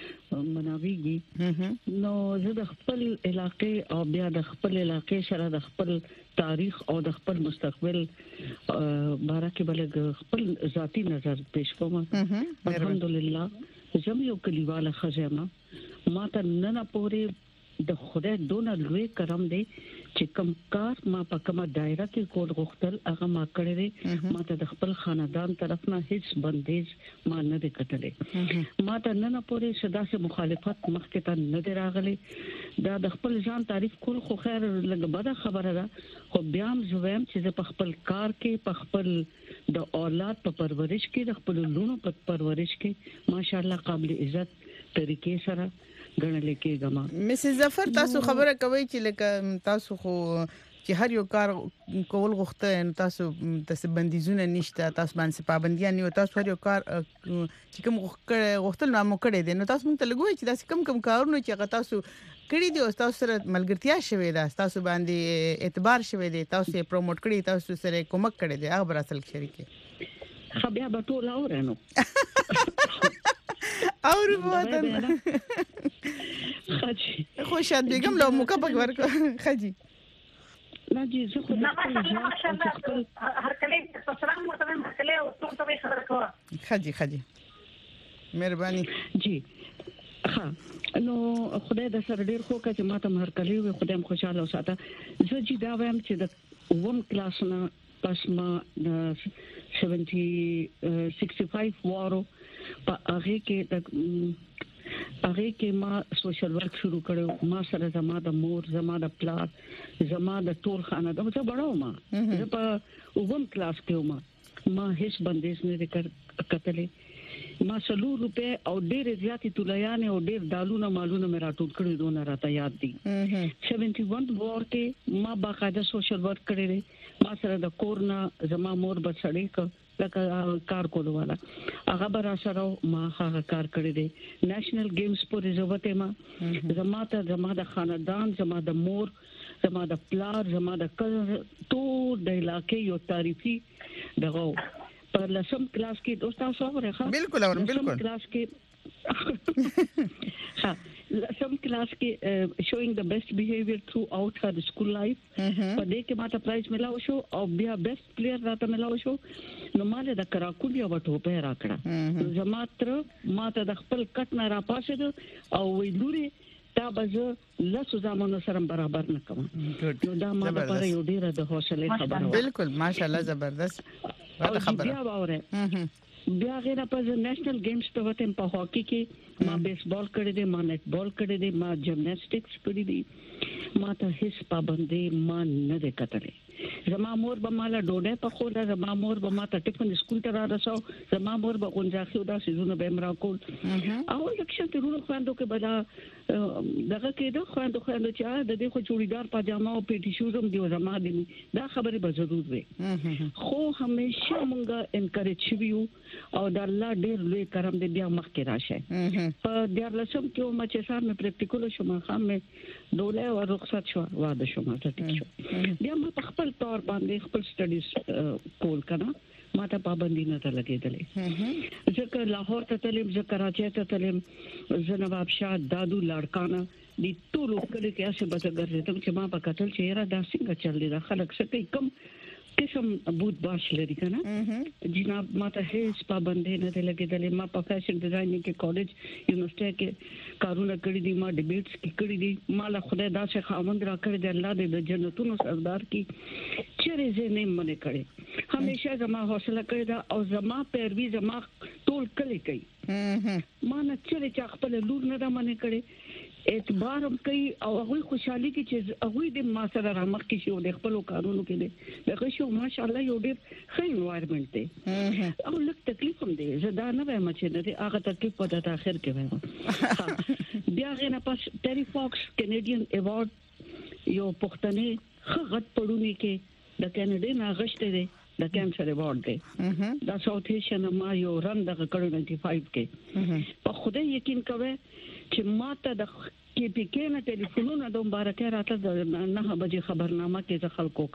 مناويږي نو زه د خپل علاقې او بیا د خپل علاقې سره د خپل تاریخ او د خپل مستقبل باره کې بلګ خپل ذاتی نظر پېښ کوم الحمدلله زم یو کلیواله خزمه ما ته نن پورې د خدای دونه لوی کرم دی چې کوم کار ما په کومه دایره کې کول غوښتل هغه ما کړی دی ما ته د خپل خاندان طرف نه هیڅ بندیز ما نه دی کتلې ما ته نن پورې صدا سه مخالفت مخکې ته نه دی راغلی دا د خپل ځان تعریف کول خو خیر لږ بده خبره ده خو بیا هم زویم چې په خپل کار کې په خپل د اولاد په پرورش کې د خپل لونو په پرورش کې ماشاءالله قابل عزت طریقې سره غنل کېږم مسز ظفر تاسو خبره کوي چې لکه تاسو خو چې هر یو کار کول غوښته تاسو تاسو بندیزونه نشته تاسو باندې پابندیان نه تاسو هر یو کار چې کوم غوښتل نو مو کړی دي نو تاسو مونږ ته لګوي چې تاسو کم کم کارونه چې تاسو کړی دي او تاسو سره ملګرتیا شوي ده تاسو باندې اعتبار شوي دي تاسو یې پروموټ کړی تاسو سره کومک کړی دی هغه بر اصل شریکه خو بیا به ټول اورنو اور وطن خاجي خو شاد بیگم له موقع په ورکو خاجي نه جی زه خو هر کله سلام وته هر کله او څو ته خبره کوه خاجي خاجي مهرباني جی ها نو خدای د سره ډیر خو چې ماته هر کله وي خدای خوشاله وساته زه جی دا وایم چې د ووم کلاس نه پس ما د سبعين sixty five وارو په هغه کې د هغه کې ما سوشل ورک شروع کړو ما سره زما د مور زما د پلار زما د ټول خاندان زه بڑاو ما زه په ووم کلاس کې ما ما هیڅ بندیز نه کتلې ما سلو روپے او ډېر زیاتې تولیان او ډېر دالونه مالونه مې راټول کړی دونه راته یاد دي سبعين ون وار کې ما باقاعده سوشل ورک کړی ما سره د کورنا زما مور بچړې ک لکه کار کولو والا هغه بر سره ما هغه کار کړی دی نېشنل گیمز پر زوته ما زما ته زما د خاندان زما د مور زما د پلار زما د ټول د علاقې یو تعریفي دغه پر لسم کلاس کې دوستا سوره ښه بالکل اور بالکل کلاس کې ها some class کې showing the best behavior throughout her school life په دې کې ماته پرایز ملاو شو او بیا بیسٹ پلیئر راته ملاو شو نو ماله د کراکول یو ټوپه راکړه زما تر ماته د خپل کټ نه را پاسه او وی لوري دا به لاسو زمونږ سره برابر نه کوم نو دا ما لپاره یو ډیره د حوصله خبره بالکل ماشاءالله زبردست دا خبره بیا وره بیا غیر په نېشنل گیمز په وته په هاکی کې ما بیسبال کړی دی ما نېټ بال کړی دی ما جمناستیکس کړی دی ما ته هیڅ پابندي ما نه ده کتلې زما مور به مالا ډوډۍ په خو دا زما مور به ما ته ټیفن سکول ته را رساو زما مور به غونځاخي دا سيزونه به مرا کول او لکه ته ورو خواندو کې بلا دغه کې دا خواندو خواندو چې د دې خو چوڑیدار پاجامه او پیټي شوز هم دی زما دي دا خبره به ضرور وي خو همیشه مونږه انکریج شویو او د الله ډېر لوی کرم دې بیا مخ کې راشه په ډیر لسم کې ما چې سار مې پریکټیکل شو ما خام مې دوله او رخصت شو واده شو ما ته ټیک شو بیا ما په خپل تور باندې خپل سټډیز کول کړه ما ته پابندی نه لګېدلې ځکه لاهور ته تلم ځکه کراچۍ ته تلم زه نواب شاه دادو لاړکانه د ټولو کلی کې اسه بچګر ته چې ما په قتل چې را دا څنګه چل دي خلک څه کوم قسم بود باش لري کنه جناب ما ته هیڅ پابندي نه لګیدلې ما په فیشن ډیزاینینګ کې کالج یونیورسيټي کې کارونه کړی دي ما ډیبیټس کې کړی دي ما له خدای داسې خاوند را کړی دی الله دې د جنتونو سردار کی چیرې زه نه منې کړی همیشه زما حوصله کړی دا او زما پیروي زما ټول کلی کوي ما نه چیرې چې خپل لور نه دا منې کړی اعتبار هم کوي او هغه خوشحالي کې چې هغه د ما سره رامخ کې شو د خپل کارونو کې دي دغه شو ماشاءالله یو ډېر ښه انوایرنمنت دی او لږ تکلیف هم دی زه دا نه وایم چې نه دی هغه تکلیف په د اخر کې وایم بیا غنه پاس ټری فاکس کینیډین ایوارډ یو پښتني خغت پړونی کې د کینیډین اغشته دی د کینسر ایوارډ دی دا ساوث ایشین ما یو رن د کړو ناینټي فایو کې په خوده یقین کوي چې ماته د کې پی کې نه ټلیفونونه د مبارکه راته د نه بجې خبرنامه کې د خلکو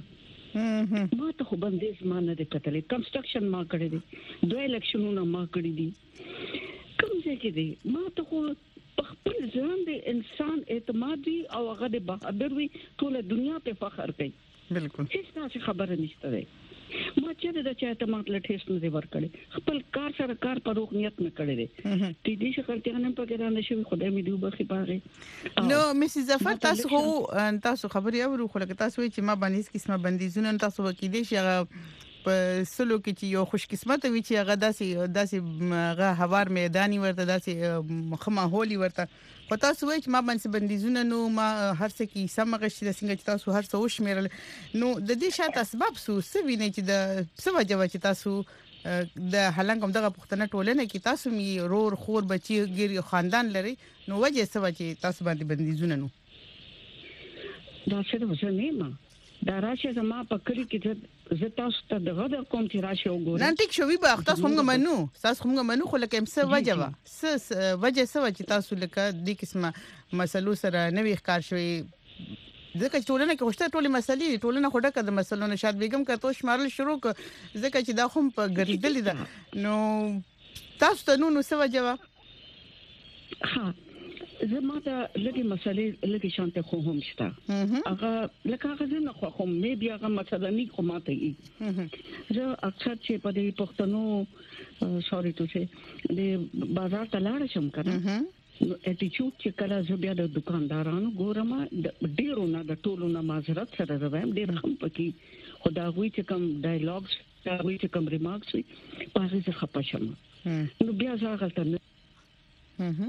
كتبه ما ته خو بندیز ما نه د کتلې کنسټرکشن ما کړی دی دوه الیکشنونه ما کړی دي کوم ځای کې دي ما ته خو خپل ځان د انسان اعتماد دی او هغه د بهادر وي ټول دنیا ته فخر کوي بالکل هیڅ تاسو خبره نشته دی ما چې د چا ته ماته ټیسټ نه دی ورکړي خپل کار سره کار په روغ نیت نه کړی دی ټي دي چې خلک نه پکې را نشي خدای مې دی وبخي پاره نو مسز ظفر تاسو خو تاسو خبري اورو خو لکه تاسو چې ما باندې قسمه بندیزونه تاسو وکیدې شي هغه په سلو کې چې یو خوش قسمت وي چې هغه داسې داسې هغه هوار میداني ورته داسې مخمه هولي ورته خو تاسو وایي چې ما باندې بندیزونه نو ما هر څه کې سمغه شي د څنګه چې تاسو هر څه وشمیرل نو د دې شاته اسباب څه څه ویني چې د څه وجه چې تاسو د هلنګ هم دغه پښتنه ټولنه کې تاسو می رور خور بچي ګیر خاندان لري نو وجه څه چې تاسو باندې بندیزونه نو دا څه د وسه نه دا راشه زما په کلی کې زه تاسو ته دغه د کوم چې راشه وګورم نن ټیک شوې به تاسو هم منو تاسو هم منو خو لکه څه وجه وا څه وجه څه چې تاسو لکه د قسمه مسلو سره نوې ښکار شوي ځکه چې ټولنه کې خوشته ټولې مسلې ټولنه خوډه کده مسلو نشاد بیگم کته شمارل شروع ک ځکه چې دا هم په ګرځېدل ده نو تاسو ته نو څه وجه وا ها زما ته لګي مسلې لګي شانته خو هم شته هغه لکه هغه نه خو هم مې بیا هغه مسله نه کوم ته ای زه اکثر چې په دې پښتنو سوري ته چې د بازار ته لاړ شم کنه اټیچود چې کله زه بیا د دکاندارانو ګورم ډیرو نه د ټولو نه معذرت سره راوم ډیر هم پکې خدا غوي چې کوم ډایلاګز دا غوي چې کوم ریمارکس وي په هغه ځخه پښم نو بیا ځا غلطه نه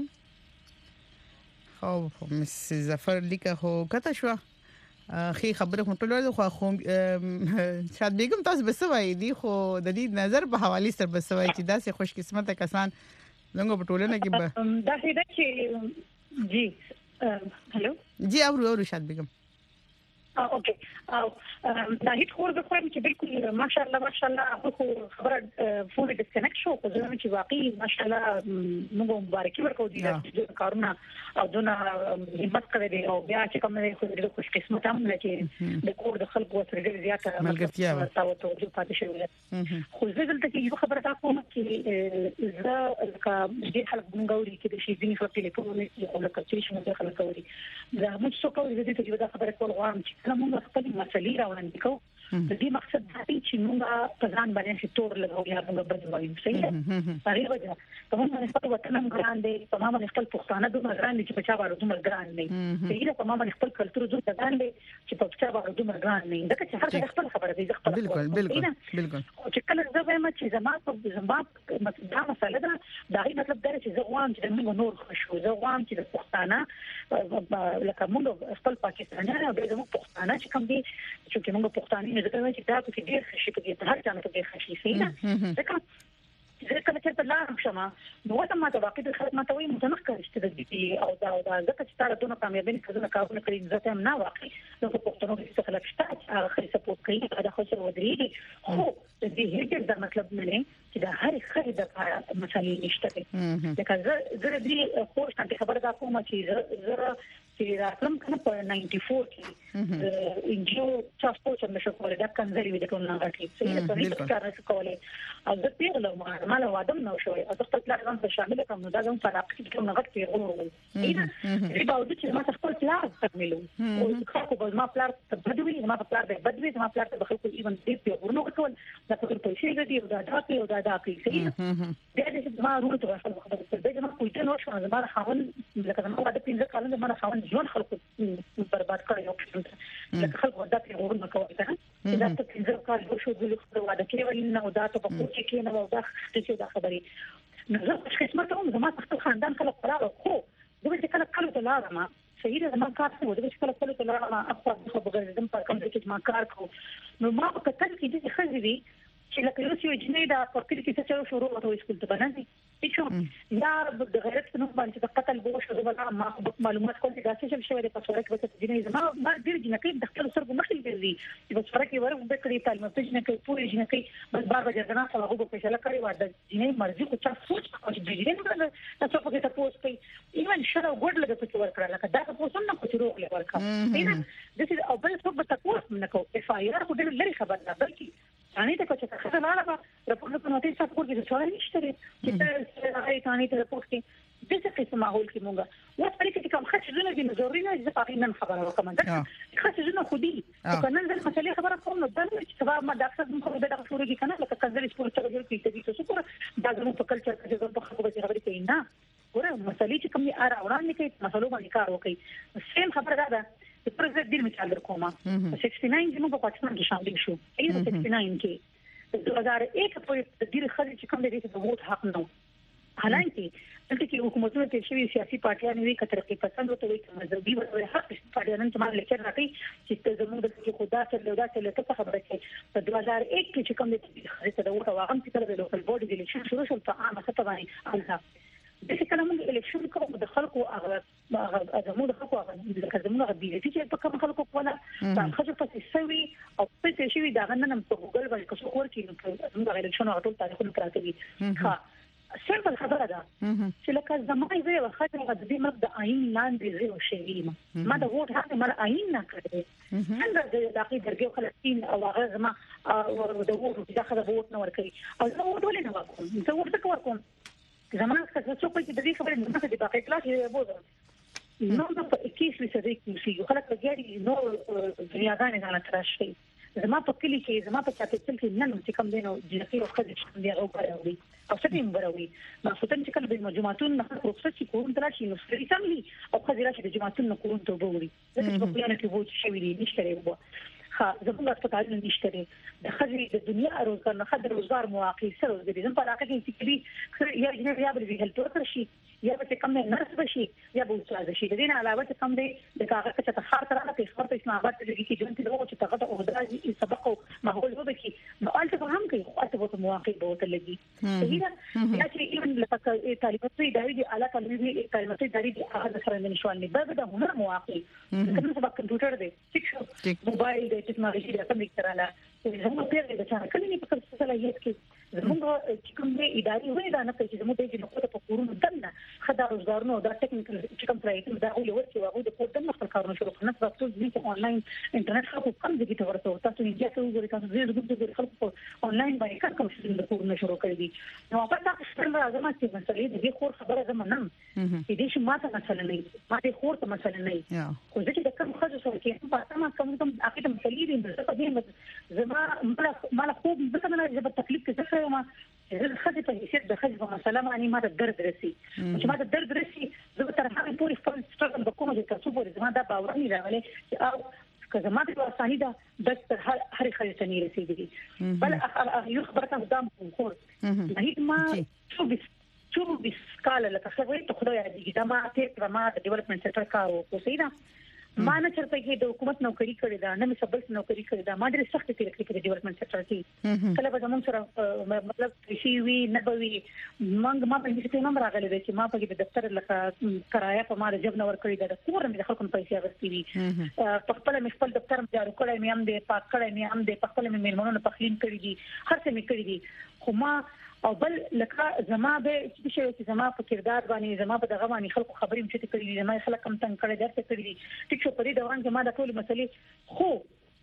او مسز ظفر لیکه خو کته شو خې خبره مټوله خو خو شاد بیگم تاسو بسوي دي خو د دې نظر په حواله سره بسوي چې داسې خوش قسمته کسان زنګ په ټولنه کې به دا هدا چې جی هالو جی اورو اورو شاد بیگم اوكي او دا هیڅ خور د خو چې بالکل ماشاءالله ماشاءالله خو خبره فول ډیسکنیکټ شو خو زموږ چې واقعي ماشاءالله موږ مبارکي ورکو دي چې کارونه او دونه همت کړی دی او بیا چې کوم خو د خوش قسمت هم نه چې د کور د خلکو سره ډېر زیاته ملګرتیا تاسو ته جو پاتې شوی خو زه دلته کې یو خبره تاسو کوم چې زه لکه دې خلک مونږوري کې د شي ځینې په ټلیفون کې خو لکه چې شنو د خلک اوري زه موږ څه کوو د دې ته خبره کول غواړم چې موږ خپل مسلې راوړاندې کوو د دې مقصد دا دی چې موږ په ځان باندې چې تور لګو یا موږ بد وایو صحیح ده هغه وجه په موږ باندې خپل وطن هم ګران دی په موږ باندې خپل پښتانه دومره ګران دي چې په چا باندې دومره ګران نه صحیح ده په موږ باندې خپل کلتور دومره ګران دی چې په چا باندې دومره ګران نه دا چې هر خپل خبره دی خپل بالکل بالکل بالکل چې کله زه وایم چې زما په زما دا مسله ده دا مطلب دا چې زه غواړم چې موږ نور خوشو زه غواړم چې د پښتانه لکه موږ خپل پاکستانیان او د پښتانه چې کوم دي چې موږ پښتانه نه ځکه چې دا په ډیر خشي په دې هر ځان ته ډیر خشي سي نه ځکه زه کوم چې په لار شمه نو وته ما ته واقع د خدمت ما ته وي متنخ کړی چې د دې او دا دا ځکه چې تاسو دونه کامیابی کړو کارونه کړی ځکه هم نه واقع نو په پښتنو کې څه خلک شته هغه خې سپورټ کوي دا خو څه ودرېږي خو د دې هیڅ دا مطلب نه دی چې دا هر خې د مسالې نشته ځکه زه زه دې خو څنګه خبره دا کوم چې زه چې راځم کنه په ناینټي فور کې د انجو چاسپو چې مشه کولای دا کنځري وي د ټول نه غټي څه یې په هیڅ کار نه کولای او زه پیغله ما ما له وادم نو شوی او خپل پلان ځان ته شامل کړم نو دا زموږ په علاقه کې کوم نغټ پیغور وي اینا ری باور چې ما خپل پلان تکمیلو او خو په ما پلان ته بدوي ما پلان به بدوي ما پلان ته خپل ایون دې پیغور نو کول دا په پیسې دې او دا دا او دا دا کوي دا دې ما روته راځم خبره دې ما کوی نو شو ما خاون لکه ما د پینځه کالونو ما خاون ژوند خلکو برباد کړی او لکه خلکو دا پیغور نه کوي دا ته پینځه کال شو د خپل واده کې ولې نه او دا ته په کوچ کې نه او دا څه دا خبرې نو زه څه قسمت هم زما خپل خاندان کله پراو خو دوی چې کله کله ته لاړم صحیح ده ما کار کوم دوی چې کله کله ته لاړم اخو خو بغیر دم په کوم ځای کې ما کار کوم نو ما په کتل کې دې خزري چې لکه یو څه جنې دا په کلی کې څه شروع وته سکول ته باندې چې یا د غیرت په نوم باندې د قتل بو شو زما ما معلومات کوم چې دا څه شوی د پاسوره کې وته جنې زما ما ډیر جنې کې د خپل سر په مخ کې دي چې پاسوره کې ورو به کړی تعلیم ته جنې کې پوری جنې کې بس بار بجر نه سره هغه په فیصله کوي ورته جنې مرزي کو چا سوچ کوي چې جنې نه تاسو په کې تاسو کوي ایون شر او ګډ لګه په ور کړل لکه دا تاسو نه کوی روغ لور کا اینا د دې او بل څه په تاسو نه کو اف آی آر کو ډېر لري خبر نه بلکې ثاني ته چې څه نه راغله رپورټ په نوټیس څخه کوی چې څه نشته چې ته هغه ثاني ته رپورټ کې د څه قسم ماحول کې مونږه و څه چې کوم خاص زونه دي ضروري نه چې په نن خبره وکم دا خاص زونه خودي کنه نن مسلې خبره کوم نو دا چې سبا ما ډاکټر موږ به دا شروع دي کنه لکه کنځل سپورت څنګه جوړ کیږي چې څه کړه دا زموږ په کلچر کې زموږ په خبره خبرې کوي نه ګوره مسلې چې کوم یې اره وړاندې کوي مسلو باندې کار وکړي سیم خبره ده چې پرځ دې مثال درکوما سکسټي ناین زموږ په پاکستان کې شامل شو ایو سکسټي ناین کې دوه هزار یک په دې خلک چې کوم دې د ووټ حق نو حالانکه دلته کې حکومتونو ته شوی سیاسي پارټیان وی کتر کې پسند وته وي چې مذهبي وته حق پارټیان ته مال لیکر راکړي چې زموږ د کې خدا سره له داسې له خبره کې په دوه هزار یک کې چې کوم دې خريطه د وټه واغم چې تر د لوکل بورډ د الیکشن شروع شو په عامه سطح باندې الله د څه کلمه د الیکشن کوم د خلکو هغه زموږ د خلکو هغه د زموږ د بیلټي چې په کوم خلکو کوله په خځه پسې سوي او پسې شوی دا غننه په ګوګل باندې کوڅه ورکی نو زموږ د الیکشن ټول تاریخونه پراته ها سمبل خبره ده چې لکه زمای زه وخت غد دې مبدا عین لاندې زه او شیما ما د ووټ حق مر عین نه کړی څنګه د علاقې درګو فلسطین او هغه زما د ووټ دغه ووټ نه ورکړي او زه ووټ ولې نه وکوم زه ووټ کوم زمانه څه څه په دې خبره نه څه دی په کلاس یې بوزم نو نو په اکیس لسه کې شي خلک راځي نو دنیا غانې غانې تراشي زما په کلی کې زما په چاپېڅل کې نن چې کوم دینو جنسي او خدای چې دی او غواړي او څه دې مبروي ما فتن چې کله د مجموعاتون نه رخصت شي کوم تراشي نو سړي سملي او خځې راشي د جماعتون نه کوم ته وګوري چې په پلان کې وو چې شوی دی نشته وو ها زموږ هسپتالونه نشته د خځې د دنیا روزګار نه خدای روزګار مواقع سره د دې په علاقه کې چې یا جنې یا به هیلث ورکر شي یا به کوم نرس بشي یا به استاد شي د دې نه علاوه کوم دی د کاغذ چې تخار تر هغه په خپل اسلام آباد کې کې جون ته وو چې تاغه او درازي سبق او ماحول وو کې نو البته هم کوي خو اته مواقع به وته لګي صحیح ده یا چې ایون لکه طالبات اداري دي اعلی تعلیمي طالبات اداري دي هغه سره نه شوال نه به د هنر مواقع کوم څه کمپیوټر دی ټیک موبایل دی ټیکنالوژي د کوم کراله زموږ په دې د چا کله نه په څه صلاحیت کې زموږ چې کوم دی اداري وای دا نه کوي چې زموږ د نقطه په کورونو دنه خدای روزګارونو دا ټیکنیکل چې کوم پرایټ دا ولې ورته واغو د کور دنه خپل کارونه شروع کړنه تاسو دې آنلاین انټرنیټ خلکو کم دي ته ورته تاسو یې چې وګورئ تاسو دې د خلکو آنلاین باندې کار کوم چې د کورونو شروع کړی دي نو په تاسو څنګه راځم چې مسلې دې خور خبره زموږ نن دې چې ماته مسله نه ما دې خور ته مسله نه خو ځکه د کوم خځو سره کې په تاسو کوم کوم اخیته مسلې دې په دې زما مال خوب بل نه زه په تکلیف کې څه ما زه خدای په هیڅ د خځې په مسله باندې ما د درد رسی چې ما د درد رسی زه تر هغه پورې خپل سترګې به کوم چې تاسو پورې زما دا باور نه راغلی چې او که زما د اساني دا د هر هر خځې ته نه رسیدي بل یو خبره تاسو دام خور نه ما چوبیس چوبیس کال لکه څنګه ته خدای دې دا ما ته ما د ډیولپمنٹ سنټر کار وکړ نه ما نه چرته کې د حکومت نوکری کړې ده نه مې سبل نوکری کړې ده ما ډېر سخت تیر کړې د ډیولپمنٹ سیکټر کې کله به زموږ سره مطلب شي وی نه بوي مونږ ما په دې څه نوم راغلي دي چې ما په دې دفتر لکه کرایه په ما د جب نور کړې ده کور مې د خلکو پیسې اغستې وي په خپل مې خپل دفتر مې جارو کړی مې هم دې پاک کړی مې هم دې په خپل مې مېلمنو په خلین کړی دي هر څه مې کړی دي خو ما او بل لکه زما به چې شي چې زما په کردار باندې زما په دغه باندې خلکو خبرې مچته کړې دي زما خلک کم تنگ کړي درته کړې دي ټیک شو په دې دوان کې ما د ټول مسلې خو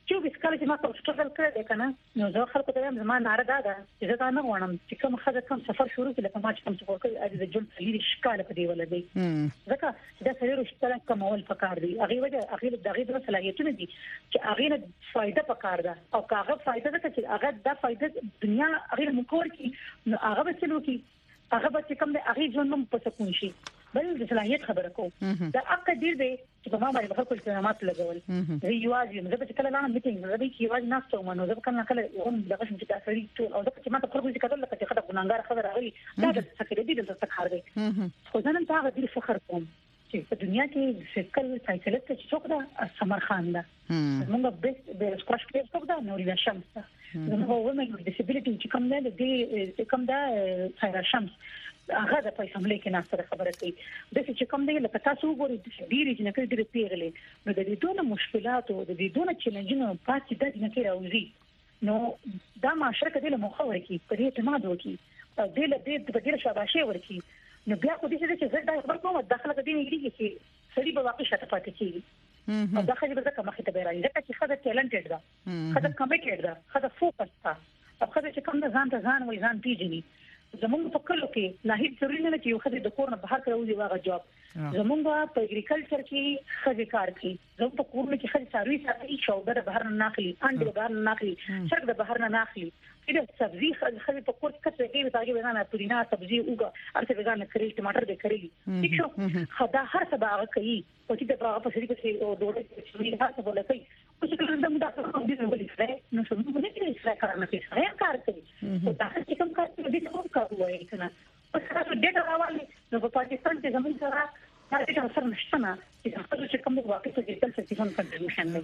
چوبیس کال چې ما په سټرګل کړی کنه نو زه خلکو ته زما ناره دا ده چې زه دا نه غواړم چې کوم خزه کوم سفر شروع کړي لکه ما چې کوم سفر کوي د جون سلیری شکاله په دی ولدي ځکه چې دا سلیری شکاله کومول پکار دی هغه وجه هغه د هغه د صلاحیتونه دي چې هغه نه فائدہ پکار ده او هغه فائدہ ده چې هغه دا فائدہ دنیا هغه مکور کی نو هغه به چلو کی هغه به کوم د هغه ژوند په سکون شي بل د صلاحیت خبره کو دا اکه ډیر دی چې په ما باندې خلکو التزامات لګول زه یوازې زه به کله لاندې میټینګ زه به یوازې ناستو مونږ زه به کله کله هم دغه شم چې تاسو ټول او چې ما ته خلکو چې کله لکه چې خدای ګناګار خبره راغلی دا د سکرې دي د څخه دی خو ځنه ته هغه ډیر فخر کوم چې په دنیا کې فزیکل سایکلټ چې څوک دا سمر خان دا موږ به د سکواش پلیئر څوک دا نوري شمس نو ومن with disability چې کوم نه دی کوم دا سایرا شمس هغه د فیصله کې ناسره خبره کوي د چې کوم دی لکه تاسو وګورئ د ډیری چې نه کوي د پیغلې نو د دې دونه مشکلات او د دې دونه چیلنجونو پاتې د نه کې راوځي نو دا معاشره کې له مخاور کې په دې اعتماد وکړي او د دې د بدیل شاباشي ورکړي نو بیا خو دې چې زه دا خبر کوم داخله کې دی نګري چې سړي به واقع شته پاتې کیږي او دا خبره ده کومه ته به راځي ځکه چې خدای ټیلنټډ ده خدای کمیټډ ده خدای فوکس ده او خدای چې کوم ځان ته ځان وای ځان پیژني زمونږ په کلو کې نه هیڅ ضروري نه چې یو خدای د کور نه بهر کړو واغه جواب زمونږ په اګریکلچر کې خدای کار کوي زموږ په کور کې خدای سروي ساتي شوګر بهر نه ناخلي انډ بهر نه ناخلي شرک د بهر نه ناخلي کله سبزي خدای په کور کې کڅ کې تاګي وزانه پودینا سبزي اوګه ارته وزانه کړی ټماټر دې کړی ٹھیک شو خدا هر څه باغ کوي او چې د باغ په سړي کې او ډوډۍ چې هر څه بوله کوي او چې کله دمو دا کوم دي نو ولې ځای نو څه نو ولې ځای کار نه کوي ځای کار کوي او دا چې کوم کار دې کوم کار وایي کنه او تاسو دې دا راوالي نو په پاکستان کې زموږ سره دا چې سره نشته نه چې تاسو چې کوم واقع څه ډیټیل سټیفن کنټریبیوشن دی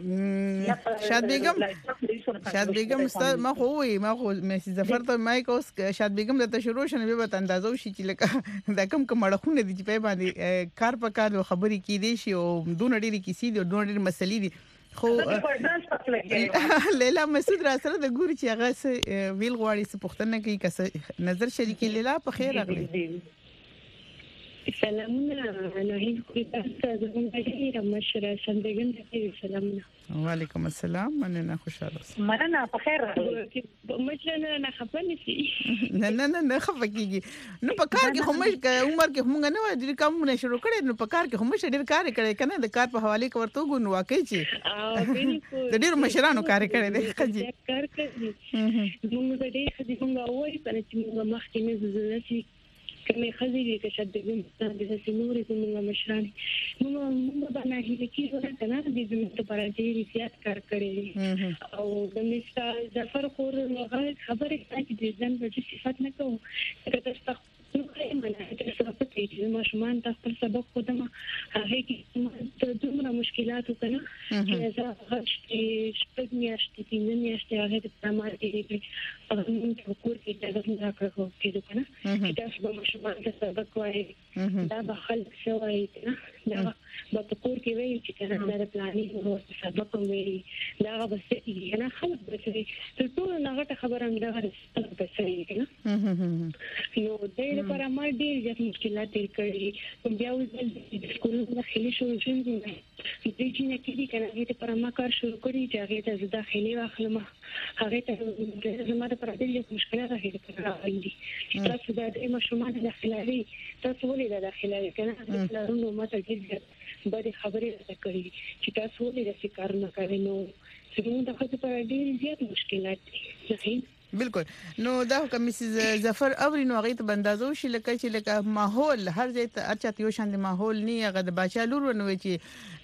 شاد بیگم شاد بیگم ست ما خو وي ما خو مې ظفر ته مایک اوس شاد بیگم د تشروع شنه به اندازو شي چې لکه دا کم کوم مړخونه دي چې په باندې کار په کار خبرې کې دي شي او دون ډېری کیسې دي دون ډېری مسلې دي خو لیلا مسعود را سره د ګوري چې هغه ویل غواړي څه پوښتنه کوي که نظر شریکي لیلا په خیر راغلی سلامونه ناهید خو تاسو زموږ ډیره مشره سندګن دې سلامونه وعلیکم السلام مننه خوشاله اوسه مننه په خیر راغلی مشره نه خپنه سي نه نه نه خفقيږي نو په کار کې هم عمر کې هم نه وای د کوم نه شروع کړي نو په کار کې هم ډېر کار کړي کنه د کار په حواله کې ورته ګون واقعي چې د ډېر مشرانو کار کړي دي خجي کار کوي موږ د دې خدي څنګه وایي چې موږ مخکې نه زړه کمه خزيږي چې شد دې د سينوري زموږ مشران موږ موږ باندې هیله کیږي چې نه دې زموږ لپاره ډېر زیات کار کړی او د مثال ظفر خور خبره کوي چې ځان به صفات نه کوو که تاسو نو خیمه تاسو په دې چې ماشومان تاسو سبق خودمه هغه کې دومره مشکلات وکړه چې زه غشتي شپږ میاشتې پنځه میاشتې هغه د تمام دې په موږ کور کې دا څنګه راکړو کېدو کنه چې تاسو به ماشومان ته سبق وایي دا به خلک شوی نه دا به کور کې وایي چې کنه دا پلانې نو سبق وایي دا به څه نه خلک به څه ټول نه غټه خبره نه ده به څه نه نو دې لپاره ما ډېر ځکه مشکلات تیر کړی بیا وځل د سکول نه خلی شو ژوند دی دې چې نه کېږي کنه دې لپاره ما کار شروع کړی چې هغه ته زده خلی واخلم هغه ته زما لپاره ډېر مشکلات راغلي چې تاسو د دې مشروعات داخلي تاسو ولې داخلي کنه تاسو نو ماته ډېر بده خبرې راکړي چې تاسو ولې د کار نه کوي نو څنګه د خپل لپاره ډېر زیات مشکلات دي بالکل نو دا کوم مسز ظفر اوري نو غیت بندازو شي لکه چې لکه ماحول هر ځای ته اچات یو شان د ماحول نه هغه د بچا لور ونوي چې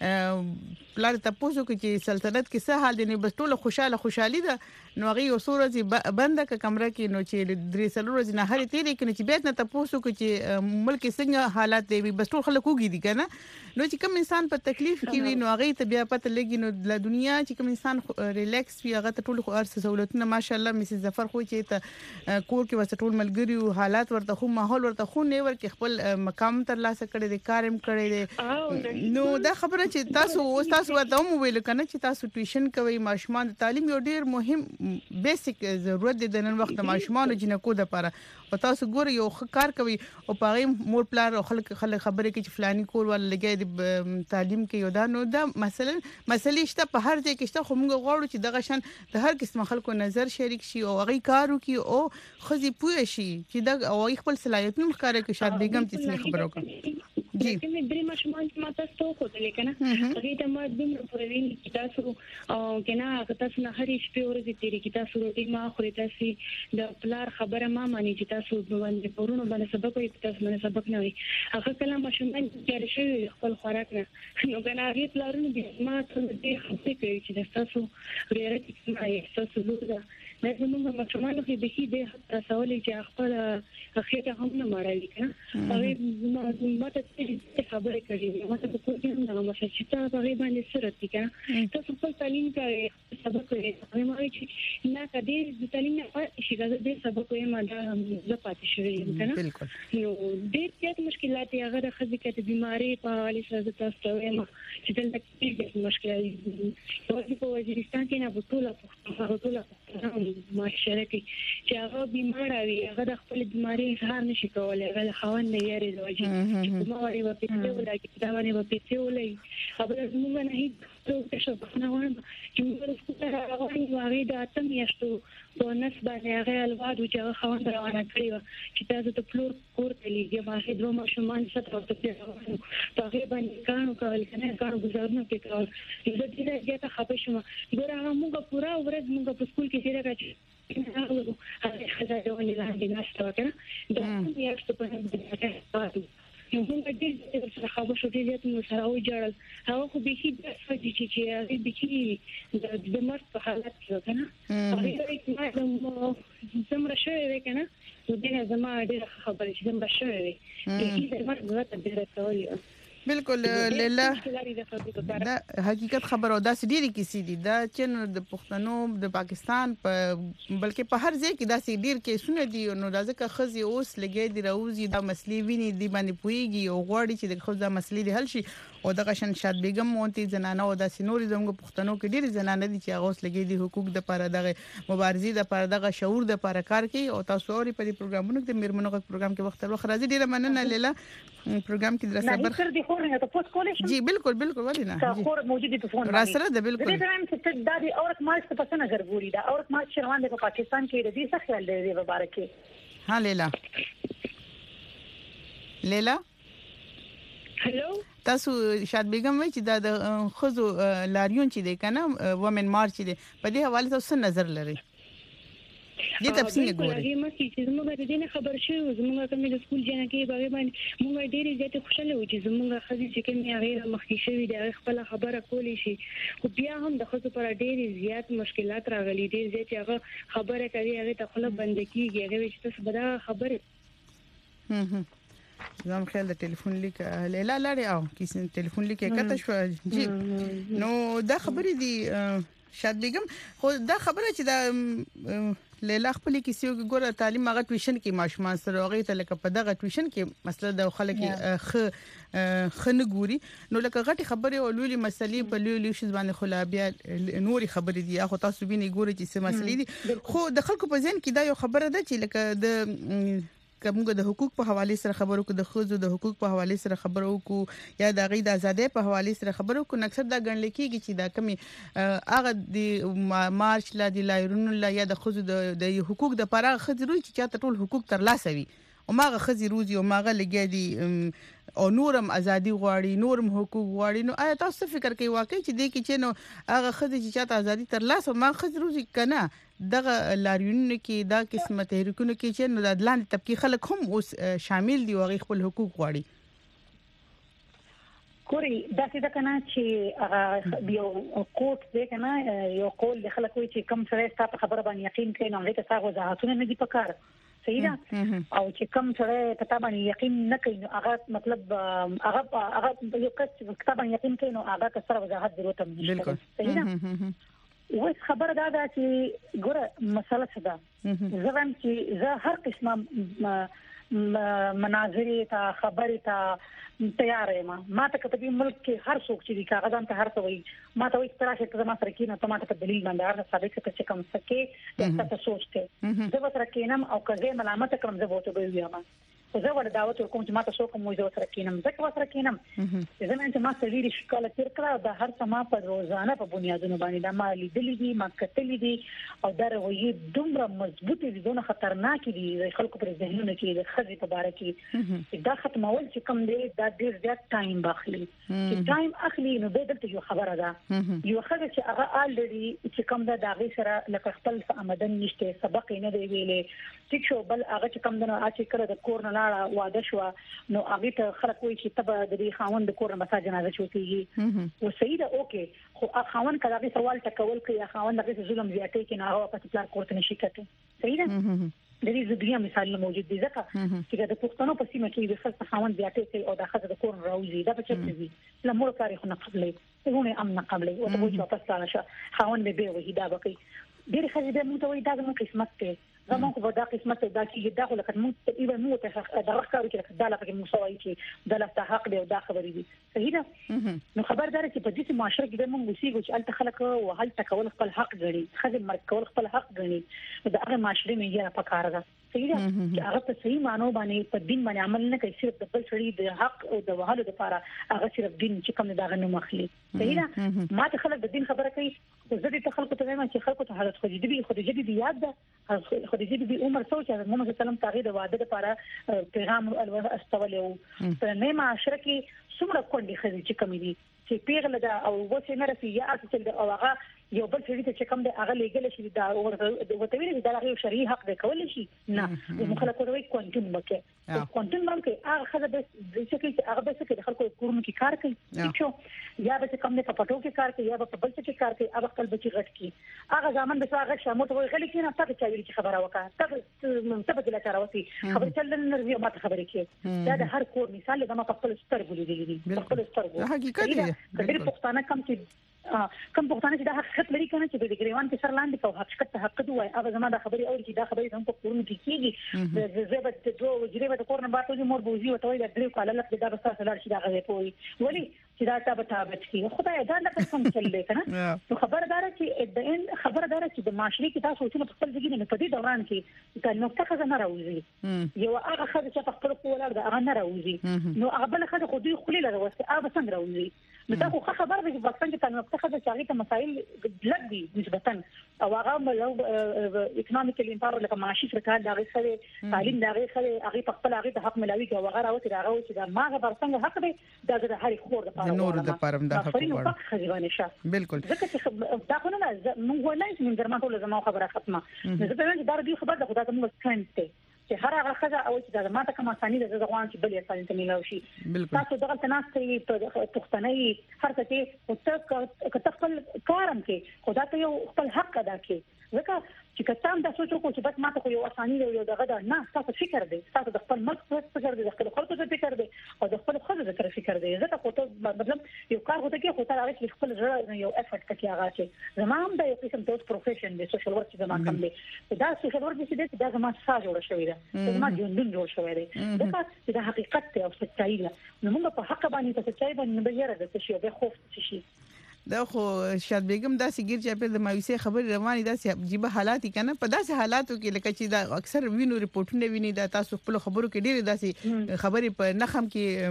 پلار تاسو کې چې سلطنت کې څه حال دي نه بس ټول خوشاله خوشحالي ده نو هغه یو صورت بنده ک کمره کې نو چې درې سلور ورځې نه هرې تیرې کې چې بیت نه تاسو کې چې ملک څنګه حالات دی بس ټول خلک وګي دي کنه نو چې کوم انسان په تکلیف کې وي نو هغه ته بیا پته لګي نو د دنیا چې کوم انسان ریلیکس وي هغه ته ټول خو ارس سہولتونه ماشاءالله مسز ظفر خو چې ته کور کې وسټول ملګری او حالات ورته خو ماحول ورته خو نه ورکه خپل مقام تر لاسه کړی دی کارم کړی دی نو دا خبره چې تاسو اوس تاسو ورته مو ویل کنه چې تاسو ټیوشن کوي ماشومان تعلیم یو ډیر مهم بیسیک ضرورت دی د نن وخت ماشومان جنکو د لپاره او تاسو ګور یو کار کوي او پاره مور پلار او خلک خلک خبرې کوي چې فلاني کور ول لګي د تعلیم کې یو دا نو دا مثلا مسلې شته په هر ځای کې شته خو موږ غواړو چې دغه شان د هر قسم خلکو نظر شریک شي او هغه کارو کې او خزي پوه شي چې دا او خپل صلاحیتونه ښکارا کوي شاد بیگم چې خبرو کوي جی چې درې ماشومان ما تاسو ته خو دلې کنه هغه ته ما د پروین کې تاسو او کنه هغه تاسو نه هرې شپې ورځې تیرې کې تاسو روټي ما خوري تاسو د پلار خبره ما مانی چې تاسو باندې پرونو باندې سبق وي تاسو باندې سبق نه وي هغه کله ماشومان چې شي خپل خوراک نه نو کنه هغه پلارونو دې ما ته دې خپل کوي چې تاسو ریاضت کې ما تاسو لوګه نه زموږ ماشومان خو به دې تاسو ولې چې خپل اخیته هم نه مړالي کنه هغه ما ته خبرې کړې ما ته په کوم ځای نه ما چې تاسو هغه باندې سره دي کنه تاسو خپل تعلیم کوي سبق کوي ما چې نه کدي د تعلیم نه شي د سبق کوي ما دا زه پاتې شوې کنه بالکل نو ډېر زیات مشکلات یې هغه د خزې کې بيماري په اړه څه تاسو ته وایم چې دلته کې مشکلات دي په وزیرستان کې نه بوتوله په بوتوله معاشره کې چې هغه بیمار وي هغه د خپل بیماری اظهار نشي کولای هغه خوند نه یاري دوی چې ما وایي په پیسې ولای دا باندې په پیسې ولای خبره موږ نه هیڅ څه څه نه وایم چې موږ سره راغلي وایي دا تم یاشتو په نس باندې هغه الوادو چې هغه خوند روانه کړی و چې تاسو ته فلور کور ته لګي ما هیڅ دوه ماشومان څه تاسو ته هغه باندې کارو کول کنه کارو گزارنه کې کول د دې ځای خبر شوم ګوره موږ پورا ورځ موږ په سکول کې چې راځي هغه هغه خزانه ولې لاندې ناشته وکړه دا یو څه په دې نو موږ دې سره خبرو شو دې ته سره او جوړل هغه خو به هیڅ څه چې چې هغه به چې د مرګ په حالت کې کنه هغه ما زمره شوی کنه نو دې زما ډېر خبرې چې زمره شوی دې دې مرګ غته ډېر کولې بالکل لیلا دا حقیقت خبر او دا سړي کیسې دي دا چې د پښتنو د پاکستان په بلکې په هر ځای کې دا سړي کیسونه دي نو دا ځکه خزي اوس لګي دی راوځي دا مسلې ویني دی باندې پويږي او غواړي چې د خزا مسلې دی حل شي او دغه شان شاد بیگم مونتي زنانه او د سينوري زموږ پښتنو کې ډېر زنانه دي چې هغه اوس لګي دي حقوق د لپاره دغه مبارزې د لپاره دغه شعور د لپاره کار کوي او تاسو اوري په دې پروګرامونو کې میرمنو غږ پروګرام کې وخت وروخه راځي ډیره مننه لیلا پروګرام کې درسه برخه خور نه ته پوس کولې جی بالکل بالکل ولې نه جی خور موجوده په فون را سره ده بالکل دې ټایم چې دا د اورک مارچ په څه نظر ګوري دا اورک مارچ روان دی په پاکستان کې دې څه خیال دی په اړه کې ها لیلا لیلا هلو تاسو شاد بیگم وای چې دا د خزو لاریون چې دی کنه وومن مارچ دی په دې حواله تاسو نظر لري دې تفصیل ګورئ هغه مکه چې زموږ د دې خبر شوی زموږ کومې د سکول جنا کې باغې باندې موږ ډېرې زیات خوشاله وو چې زموږ خزي چې کومې هغه مخکې شوی د خپل خبره کولی شي خو بیا هم د خزو پر ډېرې زیات مشکلات راغلي دي چې هغه خبره کوي هغه ته خپل بند کیږي هغه چې تاسو بدا خبره هم زم خیال د ټلیفون لیک لیلا لاري او کیسه ټلیفون لیک کته شو جی نو دا خبرې دي شاد بیگم خو دا خبره چې دا لیلا خپل کیسه ګوره تعلیم هغه ټیوشن کې ماشومان سره هغه ته لکه په دغه ټیوشن کې مسله د خلک خ خنه ګوري نو لکه غټي خبره او لولي مسلې په لولي شز باندې خلابیا نوري خبرې دي اخو تاسو ویني ګوري چې څه مسلې دي خو د خلکو په ذهن کې دا یو خبره ده چې لکه د کومه د حقوق په حواله سره خبرو کو د خزو د حقوق په حواله سره خبرو کو یا د غي د ازادۍ په حواله سره خبرو کو نکسر دا ګڼل کیږي چې دا کمی هغه د مارچ لا د لایرون لا یا د خزو د حقوق د پاره خزرو چې چاته ټول حقوق تر لاسه وي او ماغه خزي روزي او ماغه لګي دي او نورم ازادي غواړي نورم حقوق غواړي نو آیا تاسو فکر کوي واقعي چې د کې چې نو هغه خزي چې چاته ازادي تر لاسه ما خزي روزي کنه دغه لاریونونو کې دا قسمه تحریکونو کې چې نو د لاندې طبقه خلک هم اوس شامل دي او خپل حقوق غواړي کوري دا څه ده کنه چې یو کوټ دې کنه یو کول د خلکو چې کم سره ستاسو خبره باندې یقین کوي نو هغه تاسو وضاحتونه نه دي پکار صحیح ده او چې کم سره پتا باندې یقین نه کوي نو هغه مطلب هغه هغه یو کس کتاب باندې یقین کوي نو هغه سره وضاحت ضرورت هم نشته صحیح ده اوس خبره دا ده چې ګوره مسله څه ده زه هم چې زه هر قسمه مناظرې ته خبرې ته تیار یم ما ته په دې ملک کې هر څوک چې کاغذان ته هر څه وي ما ته وایي تراشه ته ما سره کېنه ته ما ته دلیل باندې هر ثابت کړه چې کوم څه کې تاسو سوچته زه به سره کېنم او کله ملامت کړم زه به ته ویام زه ول دعوت کوم چې ما ته څوک مو زه سره کېنم ځکه سره کېنم زموږ چې ما سره لري شکل تیر کړه د هر څه ما په روزانه په بنیادونو باندې د ما لیدلې دي ما کتلې دي او دا روي دومره مضبوطه دي دونه خطرناک دي خلکو پر ذهنونو کې د خزي په اړه کې دا ختمول چې کوم دی دا ډیر زیات ټایم باخلي چې ټایم اخلي نو به دلته یو خبره ده یو خبره چې هغه الریډي چې کوم دا داغي سره لکه خپل آمدن نشته سبق نه دی ویلې چې شو بل هغه چې کوم نه اچي کړه د کور نه واده شو نو هغه ته خلک وایي چې تبه د دې خاوند د کور مساج جنازه چوتيږي و سیده اوکي خو خاوند کله سوال ټکول کوي خاوند هغه ظلم زیاتې کې نه هغه په پلان کوته نشي کته سیده د دې زبیا مثال موجود دي ځکه چې د پښتنو په سیمه کې د خلک خاوند زیاتې کوي او د خزه د کور راوځي دا په چرته دي لمر تاریخ نه قبلې څنګه هم نه قبلې او ته وایي واپس لاړه خاوند به وي دا بقي ډېر خزه د مو ته وایي دا زموږ قسمت ته زموږ په دا قسمت دا چې دا خو لکه موږ تقریبا موږ ته دا راکارو چې دا لکه مساوي چې دا له حق دی او دا خبرې دي صحیح ده نو خبردار چې په دې معاشره کې د موږ وسیګو چې الته خلک او هل تکول خپل حق غړي خځه مرګ کول خپل حق غړي دا هغه معاشره مې یې په کار ده صحیح ده چې هغه په صحیح معنی باندې په دین باندې عمل نه کوي صرف د بل شړي د حق او د وهلو لپاره هغه صرف دین چې کوم دا غنو مخلي صحیح ده ما ته خلک د دین خبره کوي زه دې خلکو ته وایم چې خلکو ته حالت خو دې خو دې دې یاد ده خو دې دې عمر څو چې محمد صلی الله علیه وسلم تاغي د واده لپاره پیغام الوه استولو په نه معاشره کې څومره کوندې خزي چې کمی دي چې پیغله دا او وسه نه رسي یا اصل او هغه یو بل څه چې کوم د هغه لګل شي دا وته ویل دا هغه شرعي حق دی کول شي نه مخالفت کوي کوانټم مکه کوانټم باندې هغه خزه د چې هغه به څه د خلکو کورونو کې کار کوي چې یا به کوم نه په پټو کې کار کوي یا په بل څه کې کار کوي هغه خپل بچي غټ کی هغه ځامن د هغه شامو ته غلي کینه تاسو چې ویل چې خبره وکړه تاسو تاسو د لچاروتي خبر چل نه ریو ماته خبرې کې دا د هر کور مثال د ما خپل سترګو لیدلې دي خپل سترګو حقیقت دی کله پښتانه کم چې کوم پښتانه چې دا حقیقت لري کنه چې د ګریوان کې سر لاندې کو حقیقت ته حق دی وای هغه زما د خبرې اوري چې دا خبرې هم په کورونو کې کیږي د زبد د دوه وجري د کورن باټو مور بوزي وته وای د درې کاله لکه دا بس سره شي دا غوي پوي ولی چې دا تابه تابه کی خدای دا نه څنګه چلې کنه نو خبردار چې د ان خبردار چې د معاشري کې تاسو چې په خپل ځګینه په دې دوران کې د نقطه خزه نه راوځي یو هغه خزه چې په خپل کولر دا هغه نه راوځي نو هغه بل خزه خو دې خولي لږه وسه هغه څنګه راوځي نو دا خو خبر دی چې پاکستان کې نقطه خزه چې هغه ته مسائل لږ دي نسبتا او هغه لو اکونومیکلی امپاور لکه معاشي سرکار دا غي سره تعلیم دا غي سره هغه په خپل هغه د حق ملاوي او هغه راوځي دا غوي چې دا ماغه برڅنګ حق دی دا د هر خور د نور د پرم د حق وړ بالکل ځکه چې دا خو نه موږ ولای چې موږ درمه ټول زموږ خبره ختمه زه په دې دا دې خبره ده خدای ته موږ څنګه چې هر هغه خزه او چې دا ماته کوم اساني ده زه غواړم چې بل یې څنګه ملو شي تاسو دغه تناسته په پښتني هر څه کې او ته خپل کارم کې خدای ته یو خپل حق ادا کړي ځکه چې کتام دا سوچو کو چې بس ماته خو یو اساني دی یو دغه نه تاسو فکر دی تاسو د خپل ملک فکر دی د خپل خلکو څه فکر دی او د خپل خزه څه فکر دی ځکه خو ته مطلب یو کار هوته کې خو ته هغه خپل ځړ یو افورت کوي هغه چې زمام د یو قسم د پروفیشن دی سوشل ورک چې زمام کوم دی دا سوشل ورک چې دا زمام ساج جوړ شوی دی زمام ژوندون جوړ شوی دی ځکه چې دا حقیقت او سچایي ده نو موږ په حق باندې ته سچایي باندې به یره د شي به خوف شي دا خو شاد بیگم دا سګیر چې په د مایوسي خبر رواني دا عجیب حالات کنه په داسې حالاتو کې لکه چې دا اکثر وینو ریپورتونه ویني دا تاسو خپل خبرو کې ډېر داسې خبرې په نخم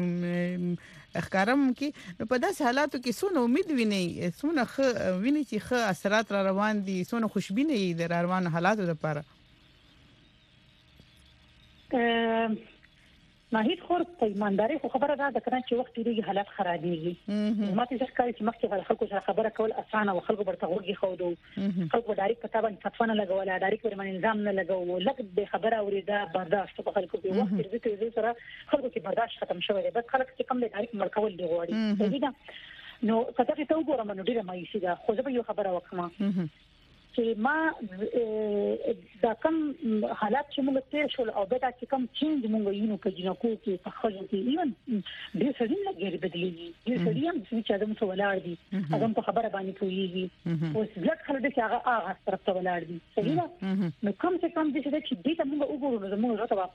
کې اخکارم کې په داسې حالاتو کې سونه امید ویني سونه خ ویني چې خ اثرات را روان دي سونه خوشبینه دي د روان حالاتو لپاره ناهید خور په ایمانداري خو خبره ده کنه چې وخت لري حالات خرابېږي ماته ځکه چې مخکې خلکو سره خبره کول اسانه او خلکو برته ورګي خودو خلکو ډایرکټ کتابن فتوانه لګول ډایرکټ ورمن نظام نه لګول لکه به خبره اوريده برداشت په خلکو کې وخت لري چې سره خلکو کې برداشت ختم شوی دی بس خلک چې کم دی ډایرکټ مرکول دی غواړي صحیح ده نو کته ته وګورم نو ډیره مایوسي ده خو زه به یو خبره وکم چې ما دا کوم حالات چې موږ تیر شول او دا چې کوم چینج موږ یو نو په جنکو کې په خځو کې ایون دې سړي نه ګرځي بدلېږي دې سړي هم چې ادم څو ولاړ دي ادم په خبره باندې پويږي او ځکه خلک چې هغه هغه طرف ته ولاړ دي صحیح ده نو کوم څه کوم دې چې دې ته موږ وګورو نو موږ راته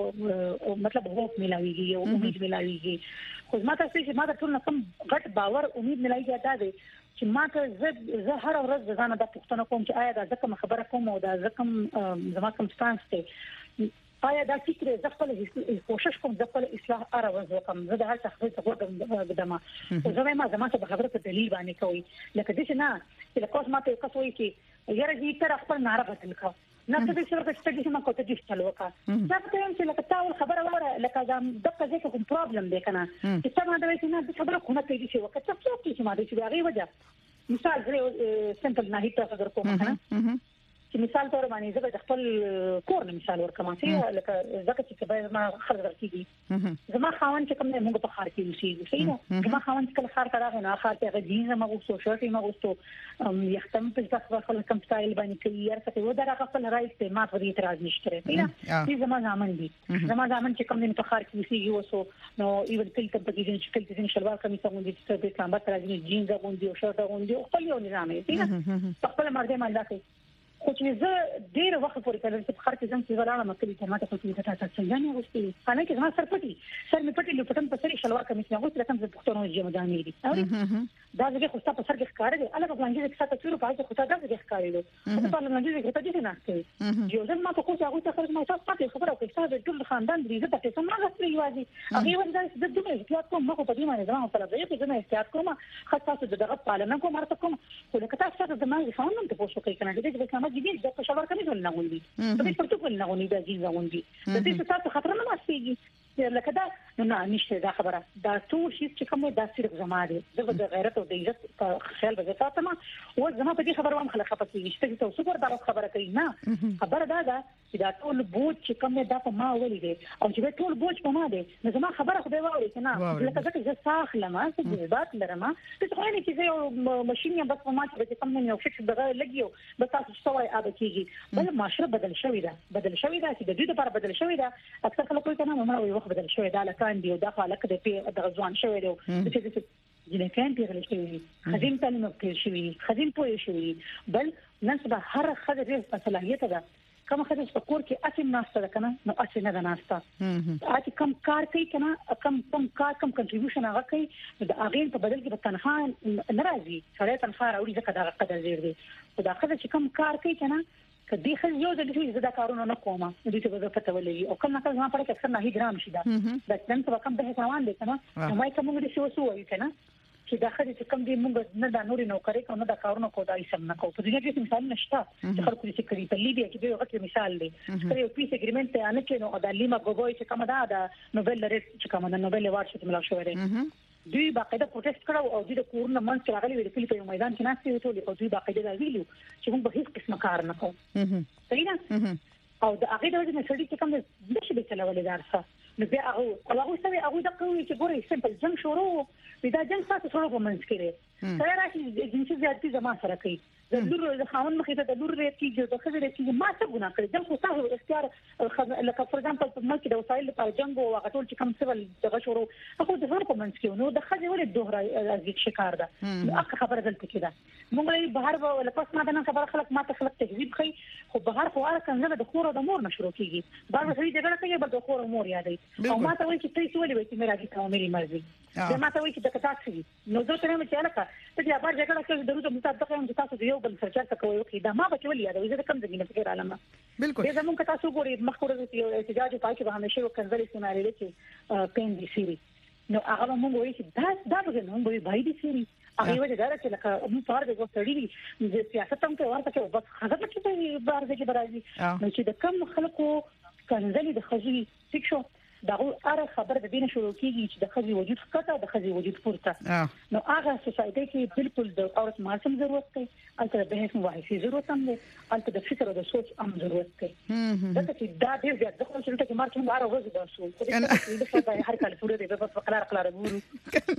واپس مطلب هوپ ملاويږي او امید ملاويږي خو ما تاسو چې ما ته ټول کوم غټ باور امید ملاويږي دا دی چې ما ته زه زه هر ورځ ځان د پښتنو کوم چې آیا دا ځکه خبره کوم او دا ځکه زما کوم سټانس ته آیا دا فکر زه خپل کوشش کوم د خپل اصلاح اره وکم زه د هر څه خپل څه قدمه زه ما زما ته خبره په دلیل باندې کوي لکه دې نه چې لکه ما ته کسوي چې یاره دې تر خپل ناره بدل کا نه څه چې څه چې څه ما کوته دې چلو کا دا ته هم چې لکه تاسو خبره وره لکه دا دغه ځکه کوم پرابلم دی کنه چې څه ما دا چې نه خبره خونه کوي چې وکړه څه څه چې ما دې چې هغه وجه مثال زه سمپل نه هیڅ څه درکوم کنه چې مثال تور باندې زه د خپل کور نه مثال ورکوم چې لکه ځکه چې به ما خرج ورکېږي زما خاوند چې کوم نه موږ په خار کې اوسېږو صحیح ده زما خاوند چې کله خار کړه نه خار ته غږی زما غوښتو شرط ما غوښتو یختم په ځکه خپل کوم سټایل باندې کوي یار څه و دا خپل رائټ ته ما په اعتراض نشته صحیح ده چې زما ځامن دي زما ځامن چې کوم نه په خار کې اوسېږي وسو نو ایون کله ته په دې چې کله دې شلوار کمیس غوندي چې په کامبات راځي جینز غوندي او شرط غوندي خپل یو نظام دی صحیح خپل مرده مالداري خو چې زه ډیر وخت پورې کړم چې خر کې ځم چې ولاړه مکلې ته ماته پټې ته تاسو څنګه نه غوښتي خانه کې زما سر پټي سر می پټي لپټم په سر شلوار کمیس نه غوښتل کوم څه پښتون وځي مدانې دي او دا ځکه خو تاسو په سر کې ښکار دي الګ په لانجه کې تاسو چیرې پاتې خو تاسو دا ښکارې دي په لانجه کې تاسو دې نه کوي یو ځل ما په کوڅه هغه ته خبر ما تاسو پاتې خبره کوي تاسو د ټول خاندان دې زه تاسو ما غوښتل یوازې هغه ورته د دې احتیاط کوم مخه په دې باندې زما په لږه کې زما احتیاط کوم خاص تاسو د دغه پالنه کوم مرته کوم خو لکه تاسو د ما ځان ته پوښتنه کوي کنه دې چې کومه دې د شلوار کمیس نه غوندي په دې پرتو کول نه غوندي د جینز غوندي د دې څه څه خطر نه ماسيږي لکه دا نه نشته دا خبره دا ټول شي چې کومه د صرف زماده د غیرت او د عزت په خیال به تاسو ما او زما په دې خبره وام خلک خپه چې تاسو څو دا خبره کوي نه خبره دا ده چې دا ټول بوج چې کومه دا په ما ولې دي او چې ټول بوج په ما دي نو زما خبره خو به ووري کنه لکه ځکه چې صاح لمه چې جذبات لرم ته خو نه چې یو ماشين یا بس په ما چې کوم نه یو فکر دغه لګیو بس تاسو څوای اده کیږي بل معاشره بدل شوې ده بدل شوې ده چې د دې لپاره بدل شوې ده اکثر خلک کوي کنه نو یو وخت بدل شوې ده لکه دی او دا خلک د په ځوان شوې ده چې جنکان پیغلې شوې خدیم تعلیم پیل شوې خدیم پوهې شوې بل نن سبا هر خدای په صلاحیت ده کوم خدای په کور کې اسیم ناشته ده کنه نو اسیم نه ناشته اته کم کار کوي کنه کم کم کار کم کنټریبیوشن هغه کوي د اغین په بدل کې په تنخواه ناراضي سړی تنخواه راوړي ځکه دا قدر زیر دی دا خدای چې کم کار کوي کنه کدي خل یو د دې زده کارونه نه کومه د دې په پته ولې او کله کله ما پاره کې اکثر نه هی ګرام شي دا د نن څه کوم به روان دي کنه نو مای کوم دې شو شو وي کنه چې دا خدای چې کوم دې موږ نه دا نوري نو کوي کوم دا کارونه کو دا یې سم نه کو په دې کې مثال نشته چې خلکو دې کوي په لیبیا کې به وخت مثال دی چې یو پیس اګریمنت ته نه کې نو دا لیما ګوګوي چې کوم دا دا نوبل لري چې کوم دا نوبل ایوارډ چې ملا شو دی دوی باقاعده پروتست کړو او د کورونه منځ کې راغلي ویل په میدان کې ناشته ویل او دوی باقاعده راغلي چې موږ به هیڅ قسم کار نه کوو صحیح ده او د هغه د وجه سړي چې کوم د شي به چلولې دارسه نو بیا هغه هغه سوي هغه د کوي چې ګوري سمپل جنگ شروع ودا جنگ تاسو ټول په منځ کې لري سره راځي جنسي زیاتې زما سره کوي د لور د خاون مخې ته د لور ریټ کې د خزر کې ما څه ګناه کړی جنگ خو تاسو اختیار لکه فور ایگزامپل په ملک د وسایل لپاره جنگ او هغه ټول چې کوم څه دغه شروع هغه د هر په منځ کې نو د خزر ولې دوهره ازیک شکار ده اخ خبره دلته کې ده موږ بهر ولا پس ما دنه خبره خلک ما ته خلک تهذیب خي خو بهر خو اره کنه د خور او د مور مشروع کیږي دا به هیڅ جګړه کوي بل د خور او مور یادې او ما ته وایي چې تاسو ولې وایي چې مې راځي کوم مې مرزي دا ما ته وایي چې د کتاب نو زه ته نه چې الکه ته دا بار جګړه کوي دروته مصدق یم چې تاسو یو بل سرچر کوي دا ما به ولې یادوي زه کوم ځای نه فکر علامه بالکل دا زموږ تاسو ګوري مخکور چې احتجاج پای کې به همیشه وکړل شي نه لري چې پین دي سری نو هغه موږ وایي چې دا دا به نو به بای دي سری هغه وجه دا چې لکه موږ پاره د وسړي د سیاست هم کې ورته کې بس هغه چې بار دې کې برازي نو چې د کم خلکو کنځلي د خزي فکشو دا اره خبر د دینه شروع کیږي چې د خزي وجود ښکته د خزي وجود پورته نو هغه سوسایټي کې بالکل د اورت مارسم ضرورت کوي البته به هیڅ واحد ضرورت هم دی البته د فکر او د سوچ هم ضرورت کوي دا چې دا ډیر زیات د خپل چې مارچ هم هر ورځ دا شو چې هر کال پوره دی په قلار قلار ګورو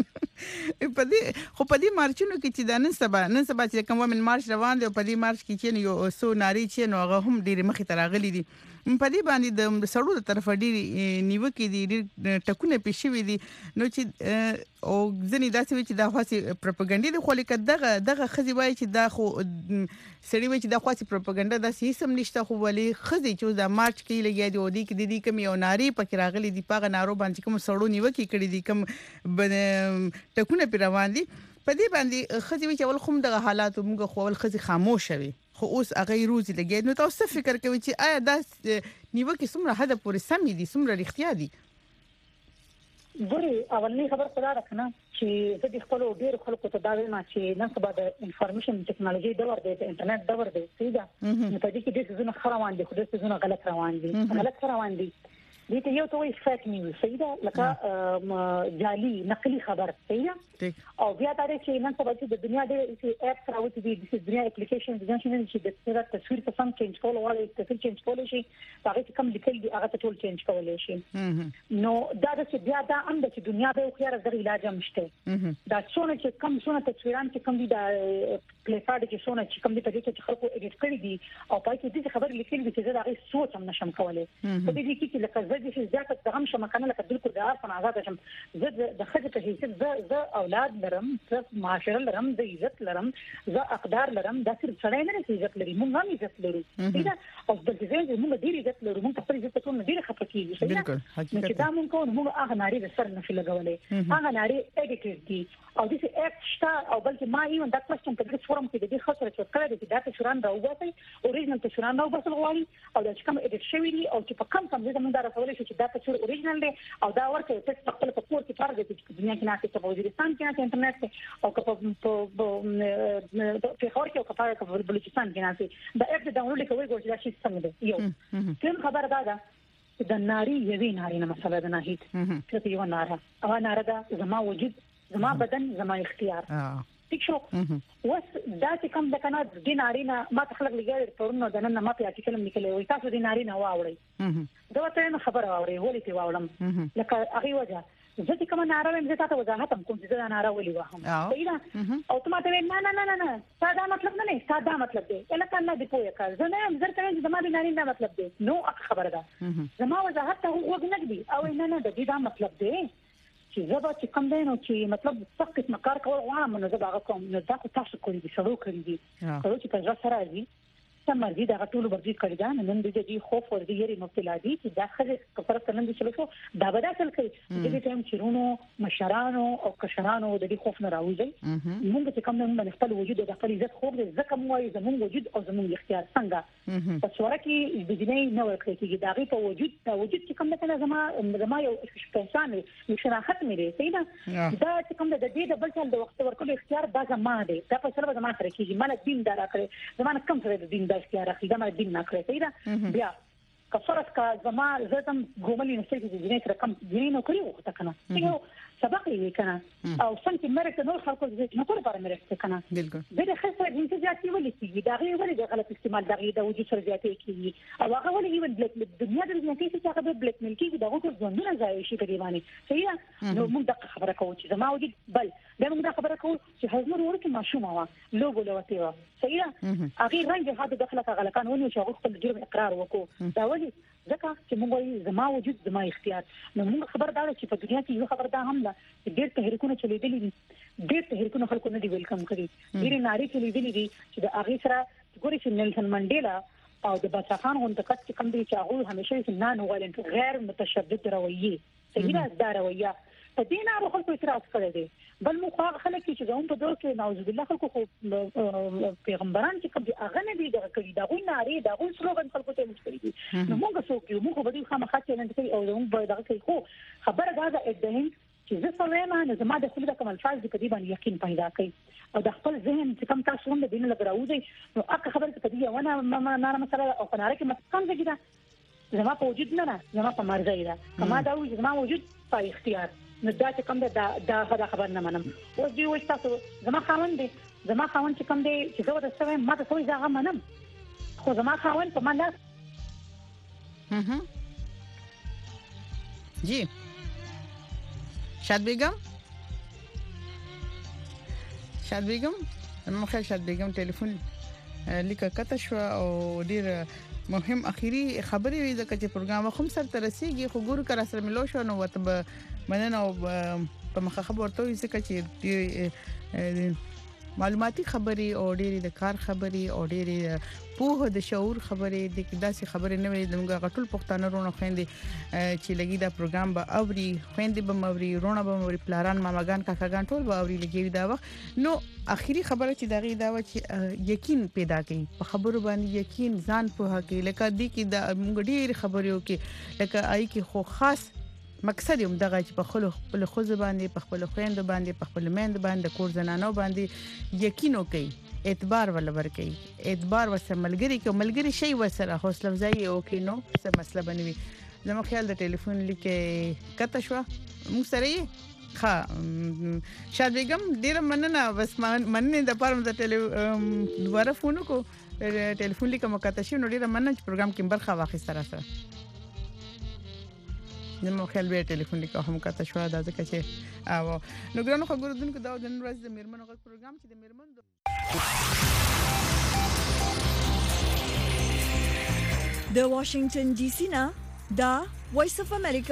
په دې خو په دې مارچونو کې چې د نن سبا نن سبا چې کوم ومن مارچ روان دی په دې مارچ کې چې یو سو ناری چې نو هغه هم ډېر مخې ته راغلي دي په دې باندې د سړو د طرف ډېر نیوکې دي ډېر ټکونه پېښ شوي دي نو چې او ځنې داسې وي چې دا خاصه پروپاګاندا د خو لیک دغه دغه خزي وایي چې دا خو سړي وایي چې دا خاصه پروپاګاندا د سیستم نشته خو ولې خزي چې د مارچ کې لګیا دی او دې کې د دې کم یو ناری پکې راغلي دي پاغه نارو باندې کوم سړو نیوکې کړې دي کوم ټکونه پی روان دي په دې باندې خزي وی چې ول خو دغه حالات موږ خو ول خزي خاموش شوي خو اوس هغه روزي لګي نو تاسو فکر کوئ چې آیا دا نیوکې څومره حد پورې سمې دي څومره رښتیا دي ګوري اولنی خبر خدا راکنه چې د دې خپل ډیر خلکو ته دا وایم چې نن سبا د انفارمیشن ټیکنالوژي دور دی د انټرنیټ دور دی سیده نو په دې کې د څه څه روان دي خو د څه څه غلط روان دي غلط روان دي دې ته یو ته وایي فیک نیوز سیده لکه جعلي نقلي خبر سیده او بیا دا چې نن سبا چې د دنیا د اپس راوځي د دنیا اپلیکیشن د ځانشنه چې د صورت تصویر په سم چینج کول او د تصویر چینج کول شي هغه کوم لیکل دي هغه ټول چینج کول شي نو دا چې بیا دا هم د دنیا د خو یاره د علاج مشته دا څونه چې کم څونه تصویران چې کم دي د پلیټفارم کې څونه چې کم دي په دې کې خلکو اډیټ کړی دي او پای کې دې خبر لیکل دي چې دا هغه سوچ هم نشم کولای په دې کې چې لکه زه چې زیات د هم شم کنه لکه بالکل د اړ په آزاد شم زه د خځه په حیثیت زه زه اولاد لرم زه معاشره لرم د عزت لرم زه اقدار لرم دا صرف سړی نه چې عزت لري موږ هم عزت لرو دا او د دې ځای موږ ډیر عزت لرو موږ خپل عزت ته ډیر خپکیږي چې دا موږ کوو موږ هغه ناری د سر نه لګولې هغه ناری اډیټ دي او د دې اپ شته او بلکې ما یو دا کوېشن په دې فورم کې د دې خاطر چې کړه چې دا ته شوران راوځي اوریجنل ته شوران راوځي غواړي او دا چې کوم اډیټ شوی دی او چې په کم کم ځای موږ دا راولې چې دا ته شور اوریجنل دی او دا ورته ټیکس خپل په کور کې فرض دي چې دنیا کې نه په وزیرستان کې نه انټرنیټ او په په خور کې او په بلوچستان کې نه دا اپ د ډاونلوډ کوي ګورځي دا شي څنګه دی یو کوم خبر دا ده چې د ناری یوې ناری نه مسله ده نه هیڅ چې یو ناره او ناره ده زما وجود زما بدن زما اختیار ٹھیک شو وس دا چې کوم د کنه د ناری نه ما تخلق لګیږي پرونو د نن ما په اټیکل لیکلې وي تاسو د ناری نه واوړی دا ته خبر واوري ولې تی واولم لکه هغه وجه زه چې کوم ناره ویم زه تاسو وضاحت هم کوم چې دا ناره ولې وهم صحیح او ته ماته نه نه نه نه ساده مطلب نه نه ساده مطلب دی الکه الله دې پوهه کړ زه نه زر ته چې زما د ناری نه مطلب دی نو خبره ده زما وضاحت ته وګ نه دی او نه نه د دې دا مطلب دی چې زه به چې کوم دی نو چې مطلب څه قسم کار کول غواړم نو زه هغه کوم نو دا تاسو کولی دي سره کولی دي خو چې په ځا سره دي سمرځي دا ټول ورځي کړی دا نن دې دې خوف ور دي یری مبتلا دي چې داخله کفر کنن دي چلو دا به دا څل کوي دې ټیم چیرونو مشرانو او کشرانو د دې خوف نه راوځي موږ چې کوم نه خپل وجود د خپل عزت خوب دې ځکه مو وايي زموږ وجود او زموږ اختیار څنګه په څوره کې د دې نه ورکړي چې دا غي په وجود دا وجود چې کوم نه زما زما یو انسان یو شراحت مې دی صحیح ده دا چې کوم د دې د بل څه د وخت ورکول اختیار دا زما دی دا په سره زما سره کېږي مال دین دا راکړي زما کم سره دین دا اختیار اخلي دا مې دین نه کړی صحیح ده بیا کفرت کا زما زتم ګوملي نشي چې دینه سره کم دین نو کړی وخت کنه یو سبق یې کنه او څنګه مرکه نور خلکو دې نه کول پر مرکه کنه بالکل دغه خسته د انتزاعي ولې کیږي دا غي ولې د غلط استعمال دا غي د وجود سره زیاتې کیږي او هغه ولې یو بلک دنیا د دنیا کې چې هغه بلک مل کیږي دا غوښتل ځوندونه ځای شي په دیوانه صحیح نو موږ د خبره کوو چې زما وجود بل دا موږ د خبره کوو چې حضور ورته ماشومه وا لوګو لوته وا صحیح هغه رنګ هغه داخله غلطان ونیو چې غوښتل جرم اقرار وکړو دا ولې ځکه چې موږ زما وجود زما اختیار نو موږ خبر دا چې په دنیا کې یو خبر دا هم ده چې ډېر تحریکونه چلیدلي دي ډېر تحریکونه خلکو نه دی ویلکم کړی ډېر ناری چلیدلي دي چې د هغه سره ګوري چې نیلسن منډیلا او د بچا خان غونډه چې کوم دي چې هغه همیشه چې نه نو غیر متشدد رویه صحیح ده دا رویه په دې نه خلکو اعتراض کړی دی بل مو خو خلک چې زموږ په دور کې نعوذ بالله خلکو خو پیغمبران چې کوم دي هغه نه دي دا کوي دا غوي ناری دا غوي سلوګان خلکو ته مشکل دي نو موږ څوک یو موږ به خامہ خاطر نه کوي او موږ به دا کوي خو خبره دا ده ادهین چې زه سلام نه زما د خپل کوم الفاظ د کدي باندې یقین پیدا کوي او د خپل ذهن چې کوم تاسو هم د دین لګراوځي نو اګه خبره کدي ونه ما نه مثلا او قناره کې متکم ځګیدا زما په وجود نه نه زما په مرزي ده کما دا وي زما وجود په اختیار نو دا چې کوم دا دا خبر نه منم او دی وای تاسو زما خاوند دی زما خاوند چې کوم دی چې زه د سوي ما ته سوي ځای منم خو زما خاوند په منځ هم جی شاد بیگم شاد بیگم نو خیر شاد بیگم ټلیفون لیکه کته شو او ډیر مهم اخیری خبرې وي ځکه چې پروګرام هم سر ته رسیدي خو ګورو کر سره ملو شو نو وته مننه او په مخه خبرته وي ځکه چې معلوماتي خبري او ډېری د کار خبري او ډېری په د شعور خبري د داسې خبرې نه وي دغه غټول پښتانه رونه خويندې چې لګي دا پروګرام به اوري خويندې به موري رونه به موري پلاران ماماګان کاکاګان ټول به اوري لګي دا وخت نو اخیری خبره چې دغه دا و چې یقین پیدا کړي په خبرو باندې یقین ځان په هکې لکه دې کې د موږ ډېر خبرو کې لکه آی کې خو خاص مقصد هم دغه چې په خپل خپل خو باندې په خپل خويند باندې په خپل مند باندې کور زنانو باندې یقین وکي اعتبار ول ورکي اعتبار وسره ملګری کې ملګری شي وسره حوصله افزای او کې نو څه مسله بنوي زموږ خیال د ټلیفون لیکه کته شو مو سره ها شاد بیگم ډیر مننه بس مننه د پاره د ټلیفون دوباره فون کو ټلیفون لیکه مکته شو نو ډیر مننه چې پروګرام کې برخه واخیسته را سره نو خیال به ټلیفون لیکه هم کته شو دا ځکه چې او نو ګرانو خبرو دونکو دا د نن ورځ د میرمنو غږ پروګرام چې د میرمنو د واشنگټن ډي سي نه دا وایس اف امریکا